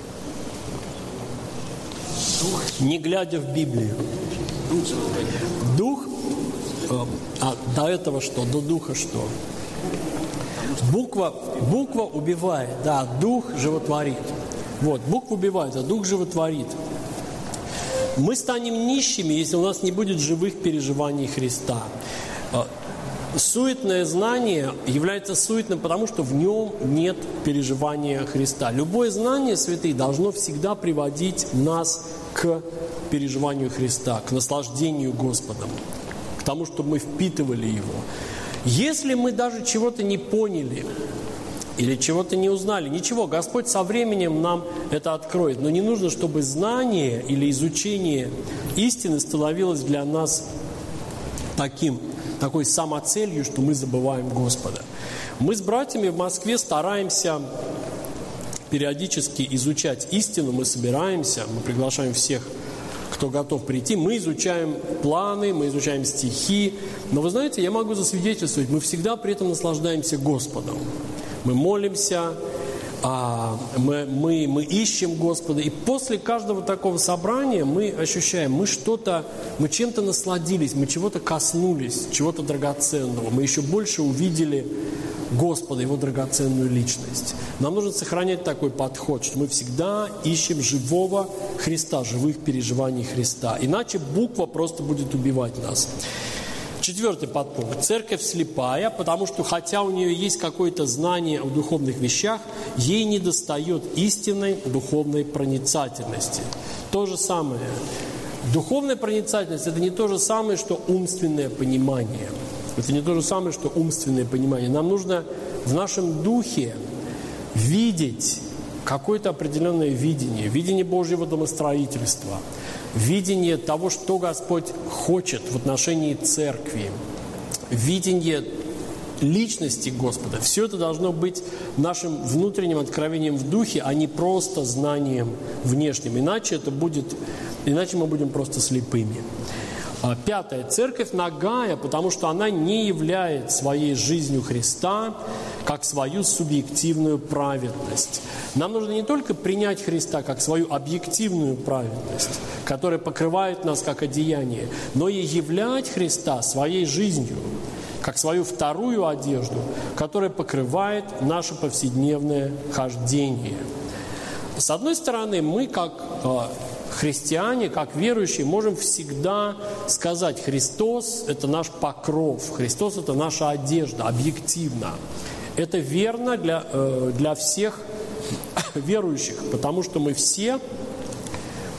Не глядя в Библию. Дух? До этого что? До духа что? Буква убивает, дух животворит. Вот, буква убивает, а дух животворит. Мы станем нищими, если у нас не будет живых переживаний Христа. Суетное знание является суетным, потому что в нем нет переживания Христа. Любое знание, святые, должно всегда приводить нас к переживанию Христа, к наслаждению Господом, к тому, чтобы мы впитывали Его. Если мы даже чего-то не поняли или чего-то не узнали, ничего, Господь со временем нам это откроет. Но не нужно, чтобы знание или изучение истины становилось для нас такой самоцелью, что мы забываем Господа. Мы с братьями в Москве стараемся периодически изучать истину, мы собираемся, мы приглашаем всех, кто готов прийти, мы изучаем планы, мы изучаем стихи. Но вы знаете, я могу засвидетельствовать, мы всегда при этом наслаждаемся Господом. Мы молимся, мы ищем Господа. И после каждого такого собрания мы ощущаем, мы чем-то насладились, мы чего-то коснулись, чего-то драгоценного. Мы еще больше увидели Господа, Его драгоценную личность. Нам нужно сохранять такой подход, что мы всегда ищем живого Христа, живых переживаний Христа. Иначе буква просто будет убивать нас. 4 подпункт. Церковь слепая, потому что хотя у нее есть какое-то знание о духовных вещах, ей недостает истинной духовной проницательности. То же самое. Духовная проницательность – это не то же самое, что умственное понимание. Это не то же самое, что умственное понимание. Нам нужно в нашем духе видеть какое-то определенное видение Божьего домостроительства, видение того, что Господь хочет в отношении церкви, видение личности Господа. Все это должно быть нашим внутренним откровением в духе, а не просто знанием внешним. Иначе мы будем просто слепыми. 5. Церковь нагая, потому что она не являет своей жизнью Христа как свою субъективную праведность. Нам нужно не только принять Христа как свою объективную праведность, которая покрывает нас как одеяние, но и являть Христа своей жизнью, как свою вторую одежду, которая покрывает наше повседневное хождение. С одной стороны, мы как христиане, как верующие, можем всегда сказать: Христос – это наш покров, Христос – это наша одежда, объективно. Это верно для всех верующих, потому что мы все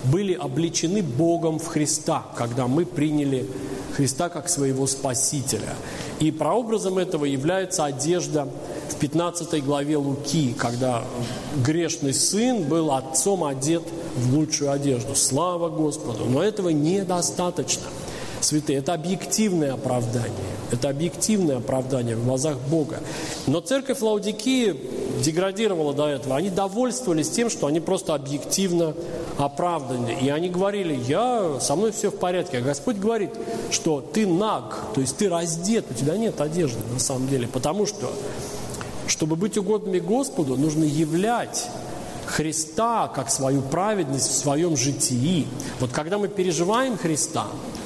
были облечены Богом в Христа, когда мы приняли Христа как своего Спасителя. И прообразом этого является одежда в 15 главе Луки, когда грешный сын был отцом одет в лучшую одежду. Слава Господу! Но этого недостаточно. Святые, это объективное оправдание. Это объективное оправдание в глазах Бога. Но церковь Лаодикии деградировала до этого. Они довольствовались тем, что они просто объективно оправданы. И они говорили: со мной все в порядке. А Господь говорит, что ты наг, то есть ты раздет, у тебя нет одежды на самом деле. Потому что, чтобы быть угодными Господу, нужно являть Христа как свою праведность в своем житии. Вот когда мы переживаем Христа,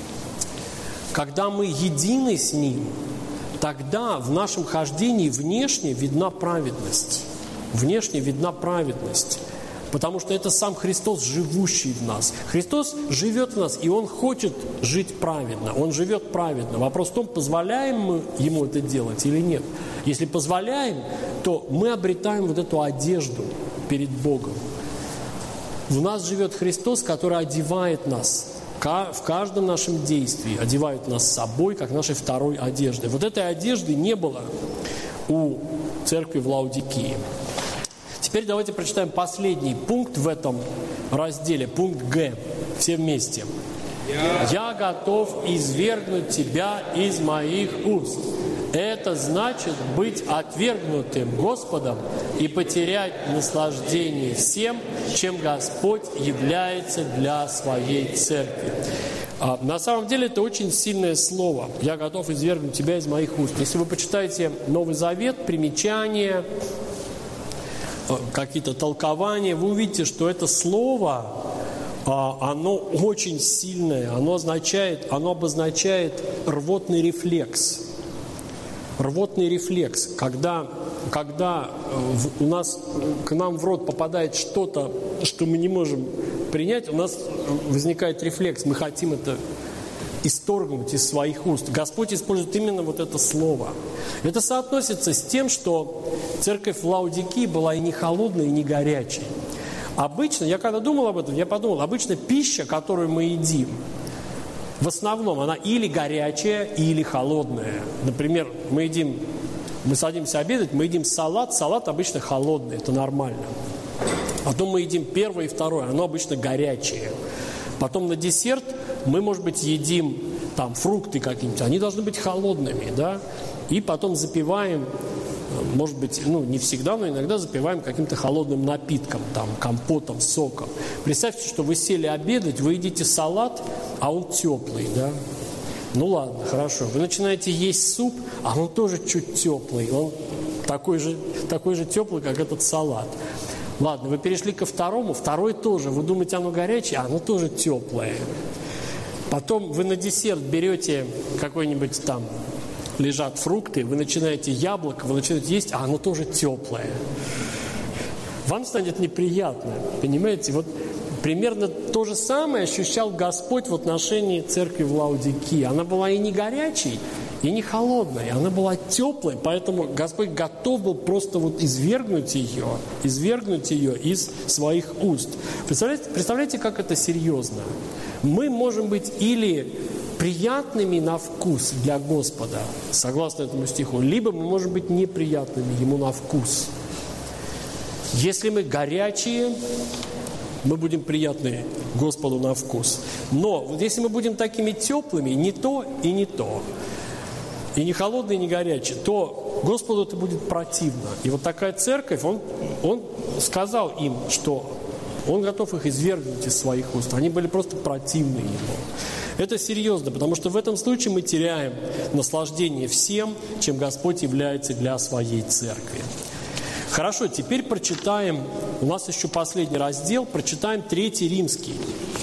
когда мы едины с Ним, тогда в нашем хождении внешне видна праведность. Внешне видна праведность. Потому что это сам Христос, живущий в нас. Христос живет в нас, и Он хочет жить праведно. Он живет праведно. Вопрос в том, позволяем мы Ему это делать или нет. Если позволяем, то мы обретаем вот эту одежду перед Богом. В нас живет Христос, который одевает нас в каждом нашем действии, одевает нас собой, как нашей второй одеждой. Вот этой одежды не было у церкви в Лаодикии. Теперь давайте прочитаем последний пункт в этом разделе, пункт Г, все вместе. «Я готов извергнуть тебя из моих уст». Это значит быть отвергнутым Господом и потерять наслаждение всем, чем Господь является для своей церкви. На самом деле это очень сильное слово. «Я готов извергнуть тебя из моих уст». Если вы почитаете Новый Завет, примечания, какие-то толкования, вы увидите, что это слово, оно очень сильное, оно обозначает рвотный рефлекс. Рвотный рефлекс, когда к нам в рот попадает что-то, что мы не можем принять, у нас возникает рефлекс, мы хотим это исторгнуть из своих уст. Господь использует именно вот это слово. Это соотносится с тем, что церковь в Лаодикии была и не холодной, и не горячей. Обычно, я когда думал об этом, я подумал, обычно пища, которую мы едим, в основном она или горячая, или холодная. Например, мы садимся обедать, мы едим салат обычно холодный, это нормально. Потом мы едим первое и второе, оно обычно горячее. Потом на десерт мы, может быть, едим там фрукты какие-нибудь, они должны быть холодными, да? И потом запиваем, может быть, не всегда, но иногда запиваем каким-то холодным напитком, там, компотом, соком. Представьте, что вы сели обедать, вы едите салат, а он теплый, да? Ну ладно, хорошо. Вы начинаете есть суп, а он тоже чуть теплый, он такой же теплый, как этот салат. Ладно, вы перешли ко второму, второй тоже. Вы думаете, оно горячее, а оно тоже теплое. Потом вы на десерт берете какой-нибудь там, лежат фрукты, вы начинаете яблоко, вы начинаете есть, а оно тоже теплое. Вам станет неприятно, понимаете? Вот примерно то же самое ощущал Господь в отношении церкви в Лаодикии. Она была и не горячей, и не холодной, она была теплой, поэтому Господь готов был просто извергнуть ее из своих уст. Представляете, как это серьезно? Мы можем быть или приятными на вкус для Господа, согласно этому стиху, либо мы можем быть неприятными Ему на вкус. Если мы горячие, мы будем приятны Господу на вкус. Но вот если мы будем такими теплыми, не то и не то, и не холодные, и не горячие, то Господу это будет противно. И вот такая церковь, Он сказал им, что Он готов их извергнуть из своих уст. Они были просто противны Ему. Это серьезно, потому что в этом случае мы теряем наслаждение всем, чем Господь является для своей церкви. Хорошо, теперь прочитаем, у нас еще последний раздел, прочитаем 3 Римский.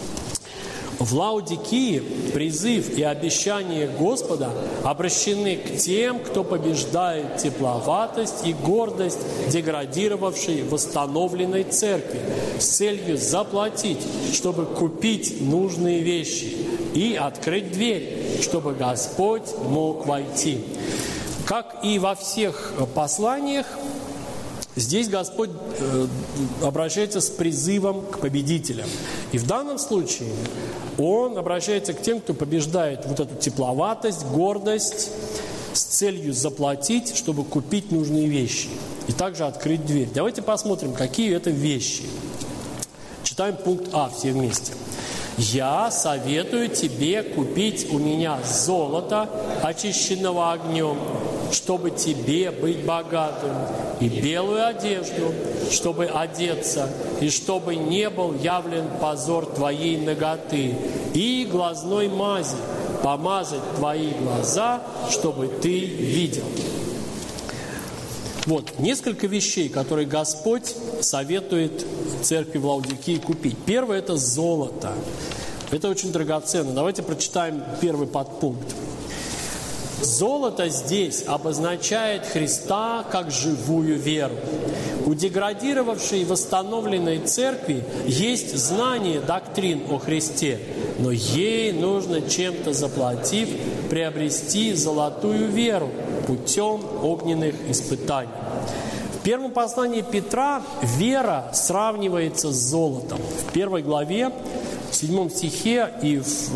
В Лаодикии призыв и обещание Господа обращены к тем, кто побеждает тепловатость и гордость деградировавшей восстановленной церкви с целью заплатить, чтобы купить нужные вещи и открыть дверь, чтобы Господь мог войти. Как и во всех посланиях, Здесь Господь обращается с призывом к победителям. И в данном случае Он обращается к тем, кто побеждает вот эту тепловатость, гордость, с целью заплатить, чтобы купить нужные вещи. И также открыть дверь. Давайте посмотрим, какие это вещи. Читаем пункт А все вместе. «Я советую тебе купить у меня золото, очищенного огнем, чтобы тебе быть богатым, и белую одежду, чтобы одеться, и чтобы не был явлен позор твоей наготы, и глазной мази, помазать твои глаза, чтобы ты видел». Вот несколько вещей, которые Господь советует церкви в Лаодикии купить. Первое – это золото. Это очень драгоценно. Давайте прочитаем первый подпункт. Золото здесь обозначает Христа как живую веру. У деградировавшей и восстановленной церкви есть знание доктрин о Христе, но ей нужно чем-то заплатив, приобрести золотую веру путем огненных испытаний. В первом послании Петра вера сравнивается с золотом. В 1 главе, в 7 стихе и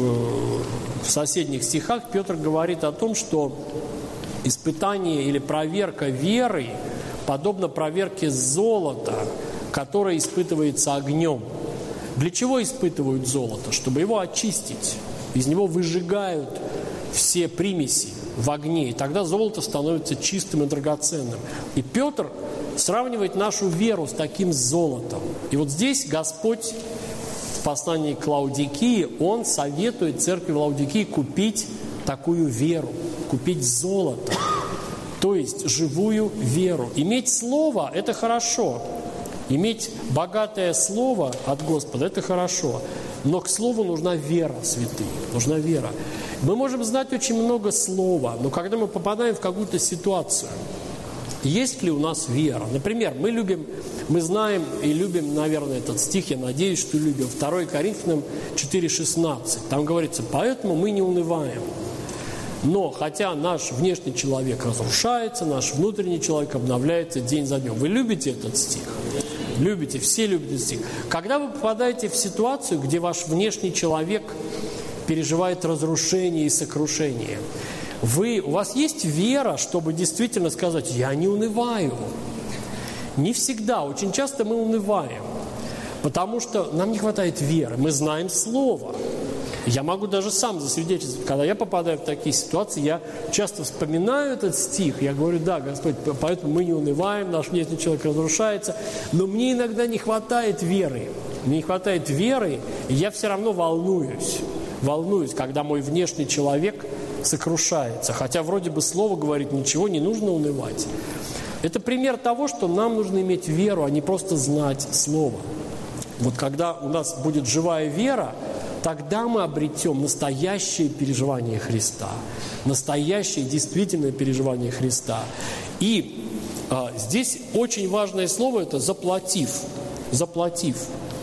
в соседних стихах Петр говорит о том, что испытание или проверка веры подобно проверке золота, которое испытывается огнем. Для чего испытывают золото? Чтобы его очистить. Из него выжигают все примеси в огне, и тогда золото становится чистым и драгоценным. И Петр сравнивает нашу веру с таким золотом. И вот здесь Господь в послании к Лаодикии, Он советует церкви в Лаодикии купить такую веру, купить золото, то есть живую веру. Иметь слово – это хорошо. Иметь богатое слово от Господа – это хорошо. Но к слову нужна вера, святые, нужна вера. Мы можем знать очень много слова, но когда мы попадаем в какую-то ситуацию, есть ли у нас вера? Например, мы знаем и любим, наверное, этот стих, я надеюсь, что любим, 2 Коринфянам 4,16. Там говорится: «Поэтому мы не унываем». Но хотя наш внешний человек разрушается, наш внутренний человек обновляется день за днем. Вы любите этот стих? Любите, все любят этот стих. Когда вы попадаете в ситуацию, где ваш внешний человек переживает разрушение и сокрушение, у вас есть вера, чтобы действительно сказать: «Я не унываю». Не всегда, очень часто мы унываем, потому что нам не хватает веры. Мы знаем Слово. Я могу даже сам засвидетельствовать, когда я попадаю в такие ситуации, я часто вспоминаю этот стих, я говорю: да, Господь, поэтому мы не унываем, наш внешний человек разрушается, но мне иногда не хватает веры. Мне не хватает веры, и я все равно волнуюсь, когда мой внешний человек сокрушается. Хотя вроде бы Слово говорит: ничего, не нужно унывать. Это пример того, что нам нужно иметь веру, а не просто знать Слово. Вот когда у нас будет живая вера, тогда мы обретем настоящее переживание Христа. Настоящее, действительное переживание Христа. И здесь очень важное слово – это «заплатив». «Заплатив».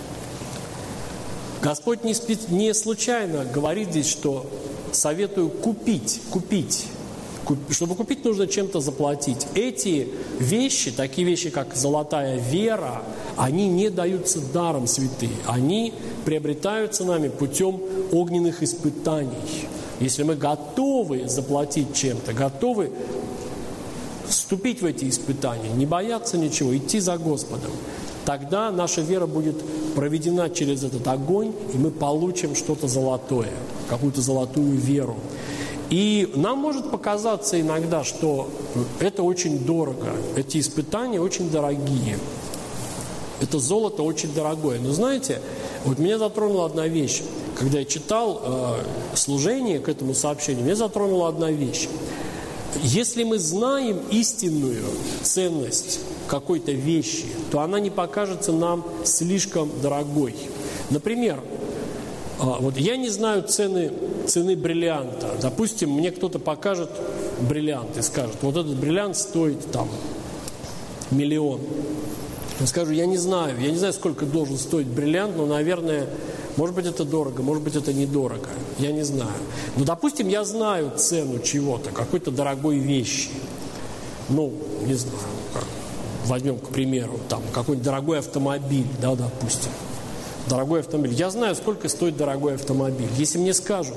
Господь не случайно говорит здесь, что советую купить. Чтобы купить, нужно чем-то заплатить. Эти вещи, такие вещи, как золотая вера, они не даются даром, святые. Они приобретаются нами путем огненных испытаний. Если мы готовы заплатить чем-то, готовы вступить в эти испытания, не бояться ничего, идти за Господом, тогда наша вера будет проведена через этот огонь, и мы получим что-то золотое, какую-то золотую веру. И нам может показаться иногда, что это очень дорого, эти испытания очень дорогие, это золото очень дорогое. Но знаете, вот меня затронула одна вещь. Когда я читал служение к этому сообщению, меня затронула одна вещь. Если мы знаем истинную ценность какой-то вещи, то она не покажется нам слишком дорогой. Например, вот я не знаю цены бриллианта. Допустим, мне кто-то покажет бриллиант и скажет: вот этот бриллиант стоит там 1 миллион. Я скажу: я не знаю, сколько должен стоить бриллиант, но, наверное, может быть, это дорого, может быть, это недорого. Я не знаю. Но, допустим, я знаю цену чего-то, какой-то дорогой вещи. Ну, не знаю, возьмем, к примеру, там какой-нибудь дорогой автомобиль, да, допустим. Дорогой автомобиль. Я знаю, сколько стоит дорогой автомобиль. Если мне скажут,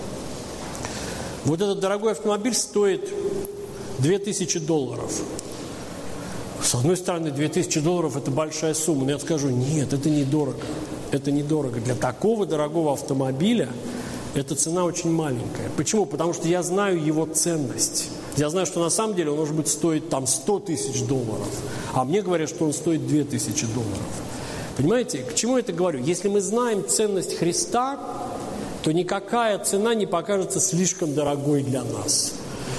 вот этот дорогой автомобиль стоит $2000. С одной стороны, $2000 – это большая сумма. Но я скажу, нет, это недорого. Это недорого. Для такого дорогого автомобиля эта цена очень маленькая. Почему? Потому что я знаю его ценность. Я знаю, что на самом деле он, может быть, стоит там $100 000, а мне говорят, что он стоит $2000. Понимаете, к чему я это говорю? Если мы знаем ценность Христа, то никакая цена не покажется слишком дорогой для нас.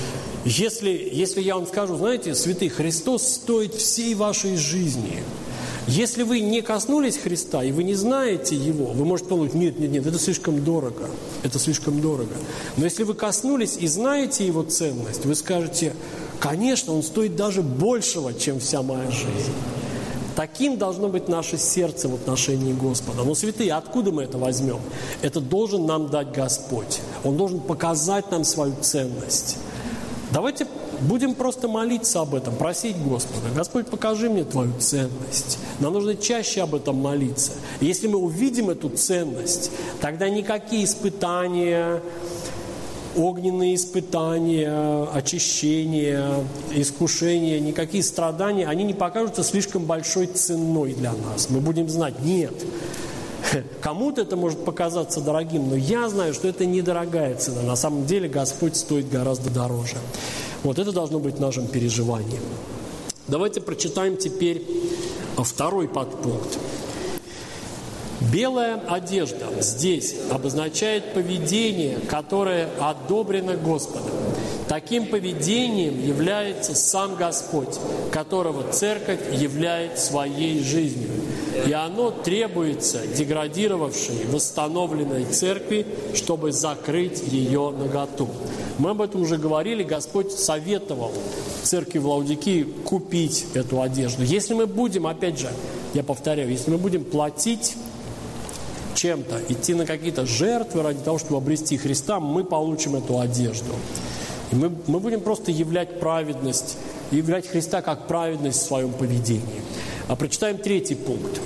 Если я вам скажу, знаете, святые, Христос стоит всей вашей жизни. Если вы не коснулись Христа, и вы не знаете Его, вы можете подумать, нет, это слишком дорого. Это слишком дорого. Но если вы коснулись и знаете Его ценность, вы скажете, конечно, Он стоит даже большего, чем вся моя жизнь. Таким должно быть наше сердце в отношении Господа. Но, святые, откуда мы это возьмем? Это должен нам дать Господь. Он должен показать нам свою ценность. Давайте будем просто молиться об этом, просить Господа. Господь, покажи мне Твою ценность. Нам нужно чаще об этом молиться. И если мы увидим эту ценность, тогда никакие испытания, огненные испытания, очищения, искушения, никакие страдания, они не покажутся слишком большой ценой для нас. Мы будем знать, нет, кому-то это может показаться дорогим, но я знаю, что это недорогая цена. На самом деле Господь стоит гораздо дороже. Вот это должно быть нашим переживанием. Давайте прочитаем теперь второй подпункт. Белая одежда здесь обозначает поведение, которое одобрено Господом. Таким поведением является сам Господь, которого церковь являет своей жизнью. И оно требуется деградировавшей, восстановленной церкви, чтобы закрыть ее наготу. Мы об этом уже говорили, Господь советовал церкви в Лаодикии купить эту одежду. Если мы будем, опять же, я повторяю, если мы будем платить чем-то, идти на какие-то жертвы ради того, чтобы обрести Христа, мы получим эту одежду. И мы будем просто являть праведность, являть Христа как праведность в своем поведении. А прочитаем третий пункт.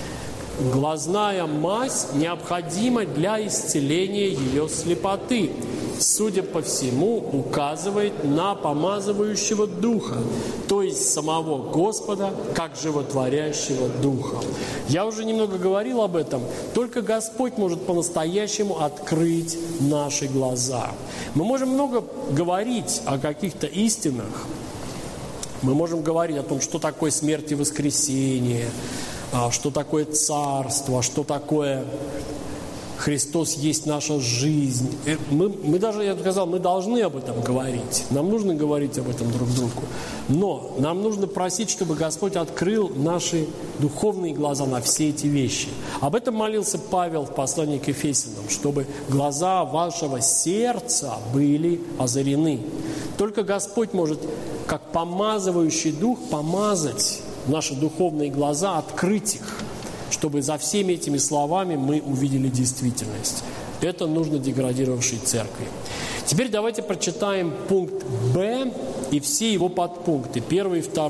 Глазная мазь необходима для исцеления ее слепоты. Судя по всему, указывает на помазывающего Духа, то есть самого Господа, как животворящего Духа. Я уже немного говорил об этом. Только Господь может по-настоящему открыть наши глаза. Мы можем много говорить о каких-то истинах. Мы можем говорить о том, что такое смерть и воскресение, что такое царство, что такое Христос есть наша жизнь. Мы даже, я сказал, мы должны об этом говорить. Нам нужно говорить об этом друг другу. Но нам нужно просить, чтобы Господь открыл наши духовные глаза на все эти вещи. Об этом молился Павел в послании к Ефесянам, чтобы глаза вашего сердца были озарены. Только Господь может, как помазывающий Дух, помазать наши духовные глаза, открыть их, чтобы за всеми этими словами мы увидели действительность. Это нужно деградировавшей церкви. Теперь давайте прочитаем пункт Б и все его подпункты, 1 и 2.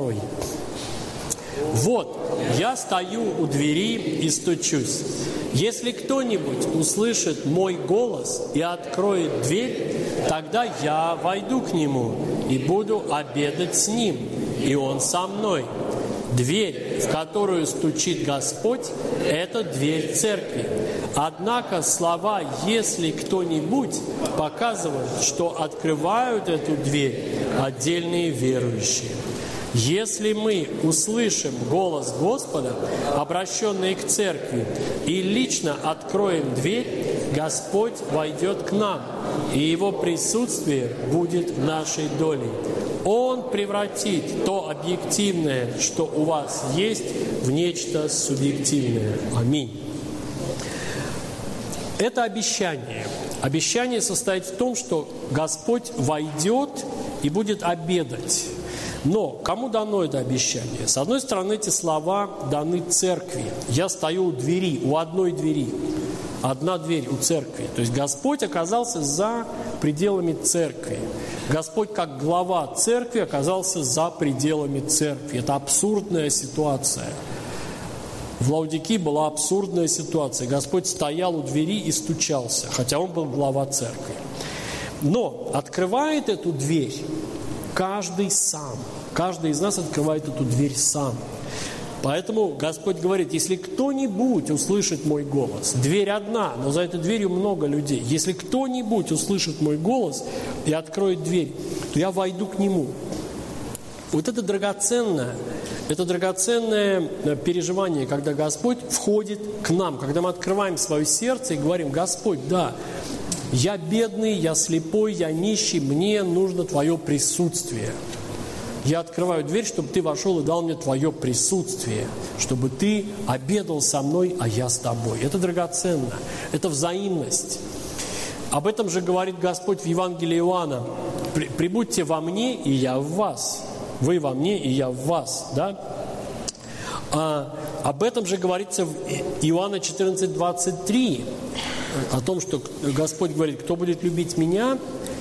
«Вот, я стою у двери и стучусь. Если кто-нибудь услышит мой голос и откроет дверь, тогда я войду к нему и буду обедать с ним, и он со мной». Дверь, в которую стучит Господь, это дверь церкви. Однако слова «если кто-нибудь» показывают, что открывают эту дверь отдельные верующие. Если мы услышим голос Господа, обращенный к церкви, и лично откроем дверь, Господь войдет к нам, и Его присутствие будет нашей долей. Он превратит то объективное, что у вас есть, в нечто субъективное. Аминь. Это обещание. Обещание состоит в том, что Господь войдет и будет обедать. Но кому дано это обещание? С одной стороны, эти слова даны церкви. Я стою у двери, у одной двери. одна дверь у церкви. То есть Господь оказался за пределами церкви. Господь, как глава церкви, оказался за пределами церкви. Это абсурдная ситуация. В Лаодикии была абсурдная ситуация. Господь стоял у двери и стучался, хотя Он был глава церкви. Но открывает эту дверь каждый сам. Каждый из нас открывает эту дверь сам. Поэтому Господь говорит, если кто-нибудь услышит мой голос, дверь одна, но за этой дверью много людей. Если кто-нибудь услышит мой голос и откроет дверь, то я войду к нему. Вот это драгоценное переживание, когда Господь входит к нам, когда мы открываем свое сердце и говорим, Господь, да, я бедный, я слепой, я нищий, мне нужно Твое присутствие. Я открываю дверь, чтобы Ты вошел и дал мне Твое присутствие, чтобы Ты обедал со мной, а я с Тобой. Это драгоценно, это взаимность. Об этом же говорит Господь в Евангелии Иоанна. «Прибудьте во мне, и я в вас». Вы во мне, и я в вас. Да? Об этом же говорится в Иоанна 14:23. О том, что Господь говорит, кто будет любить меня,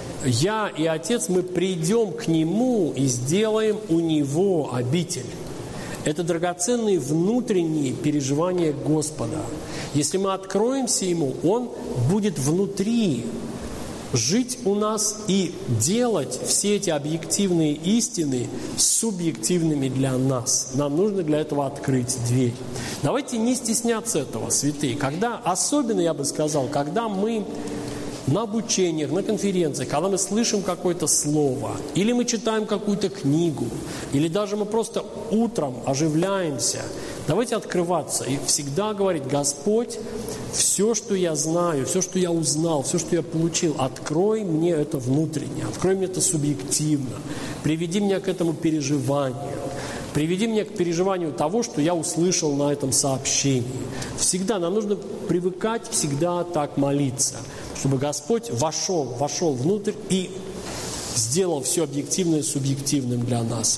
я и Отец, мы придем к Нему и сделаем у Него обитель. Это драгоценные внутренние переживания Господа. Если мы откроемся Ему, Он будет внутри жить у нас и делать все эти объективные истины субъективными для нас. Нам нужно для этого открыть дверь. Давайте не стесняться этого, святые. Особенно я бы сказал, когда мы на обучениях, на конференциях, когда мы слышим какое-то слово, или мы читаем какую-то книгу, или даже мы просто утром оживляемся, давайте открываться и всегда говорить, Господь, все, что я знаю, все, что я узнал, все, что я получил, открой мне это внутренне, открой мне это субъективно, приведи меня к этому переживанию, приведи меня к переживанию того, что я услышал на этом сообщении. Всегда нам нужно привыкать всегда так молиться, чтобы Господь вошел внутрь и сделал все объективное субъективным для нас.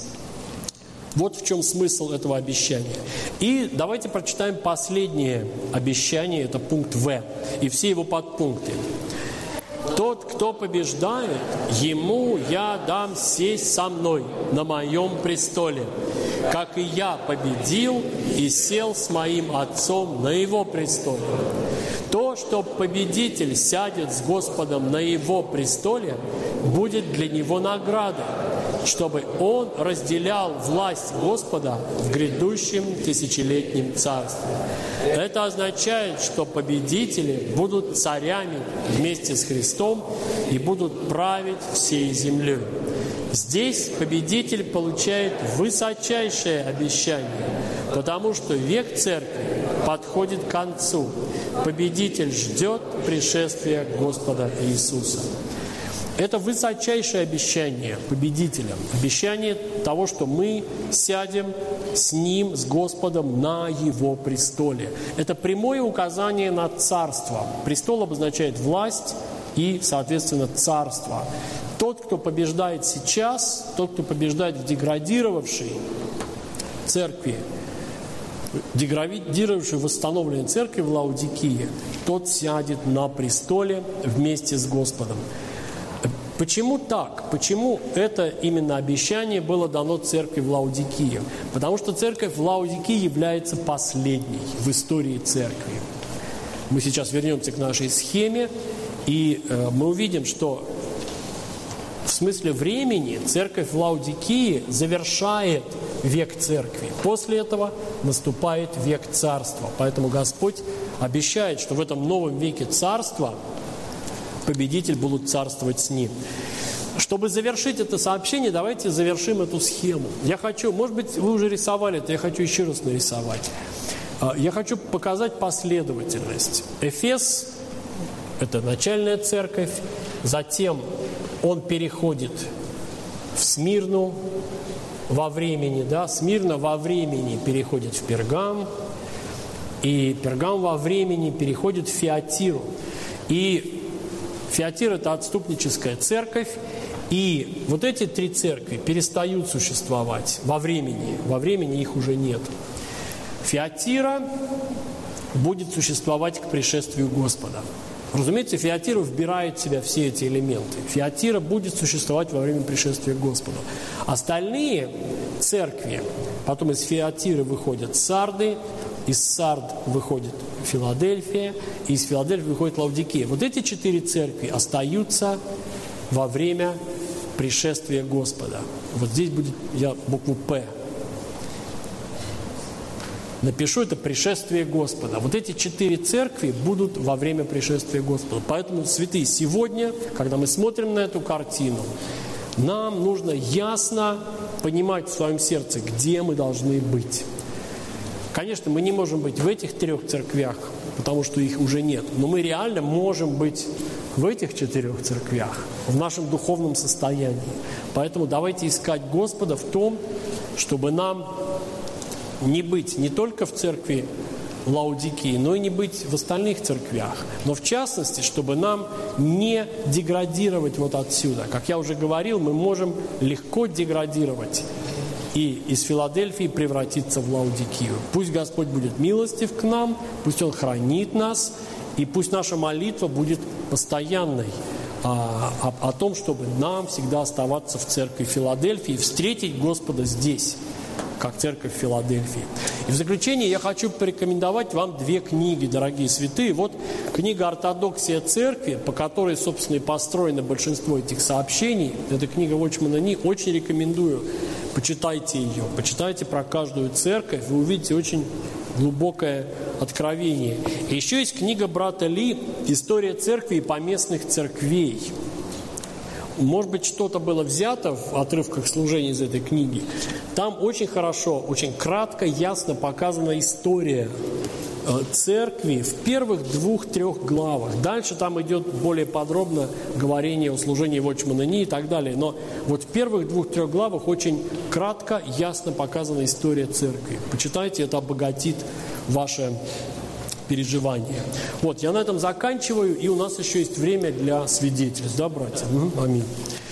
Вот в чем смысл этого обещания. И давайте прочитаем последнее обещание, это пункт В, и все его подпункты. «Тот, кто побеждает, ему я дам сесть со мной на моем престоле, как и я победил и сел с моим Отцом на его престоле. То, что победитель сядет с Господом на его престоле, будет для него наградой, чтобы он разделял власть Господа в грядущем тысячелетнем царстве». Это означает, что победители будут царями вместе с Христом и будут править всей землей. Здесь победитель получает высочайшее обещание, потому что век церкви подходит к концу. Победитель ждет пришествия Господа Иисуса. Это высочайшее обещание победителям. Обещание того, что мы сядем с Ним, с Господом на Его престоле. Это прямое указание на царство. Престол обозначает власть и, соответственно, царство. Тот, кто побеждает сейчас, тот, кто побеждает в деградировавшей церкви, деградировавшей восстановленной церкви в Лаодикии, тот сядет на престоле вместе с Господом. Почему так? Почему это именно обещание было дано церкви в Лаодикии? Потому что церковь в Лаодикии является последней в истории церкви. Мы сейчас вернемся к нашей схеме, и мы увидим, что в смысле времени церковь в Лаодикии завершает век церкви. После этого наступает век царства. Поэтому Господь обещает, что в этом новом веке царства победитель будут царствовать с ним. Чтобы завершить это сообщение, давайте завершим эту схему. Я хочу, может быть, вы уже рисовали это, я хочу еще раз нарисовать. Я хочу показать последовательность. Эфес – это начальная церковь, затем он переходит в Смирну во времени, да, Смирна во времени переходит в Пергам, и Пергам во времени переходит в Фиатиру. И Фиатир – это отступническая церковь, и вот эти три церкви перестают существовать во времени их уже нет. Фиатира будет существовать к пришествию Господа. Разумеется, Фиатира вбирает в себя все эти элементы. Фиатира будет существовать во время пришествия Господа. Остальные церкви, потом из Фиатиры выходят Сарды, из Сард выходит Филадельфия, и из Филадельфии выходит Лаодикея. Вот эти 4 церкви остаются во время пришествия Господа. Вот здесь будет, я букву «П» напишу, это пришествие Господа. Вот эти 4 церкви будут во время пришествия Господа. Поэтому, святые, сегодня, когда мы смотрим на эту картину, нам нужно ясно понимать в своем сердце, где мы должны быть. Конечно, мы не можем быть в этих 3 церквях, потому что их уже нет. Но мы реально можем быть в этих 4 церквях, в нашем духовном состоянии. Поэтому давайте искать Господа в том, чтобы нам не быть не только в церкви Лаодикии, но и не быть в остальных церквях. Но в частности, чтобы нам не деградировать вот отсюда. Как я уже говорил, мы можем легко деградировать и из Филадельфии превратиться в Лаодикию. Пусть Господь будет милостив к нам, пусть Он хранит нас, и пусть наша молитва будет постоянной о том, чтобы нам всегда оставаться в церкви Филадельфии и встретить Господа здесь, как церковь Филадельфии. И в заключение я хочу порекомендовать вам 2 книги, дорогие святые. Вот книга «Ортодоксия церкви», по которой, собственно, и построено большинство этих сообщений. Это книга Watchman Nee. Очень рекомендую. Почитайте ее. Почитайте про каждую церковь. Вы увидите очень глубокое откровение. И еще есть книга брата Ли «История церкви и поместных церквей». Может быть, что-то было взято в отрывках служения из этой книги. Там очень хорошо, очень кратко, ясно показана история церкви в первых 2-3 главах. Дальше там идет более подробно говорение о служении Watchman Nee и так далее. Но вот в первых 2-3 главах очень кратко, ясно показана история церкви. Почитайте, это обогатит ваше переживания. Вот, я на этом заканчиваю, и у нас еще есть время для свидетельств. Да, братья? Аминь.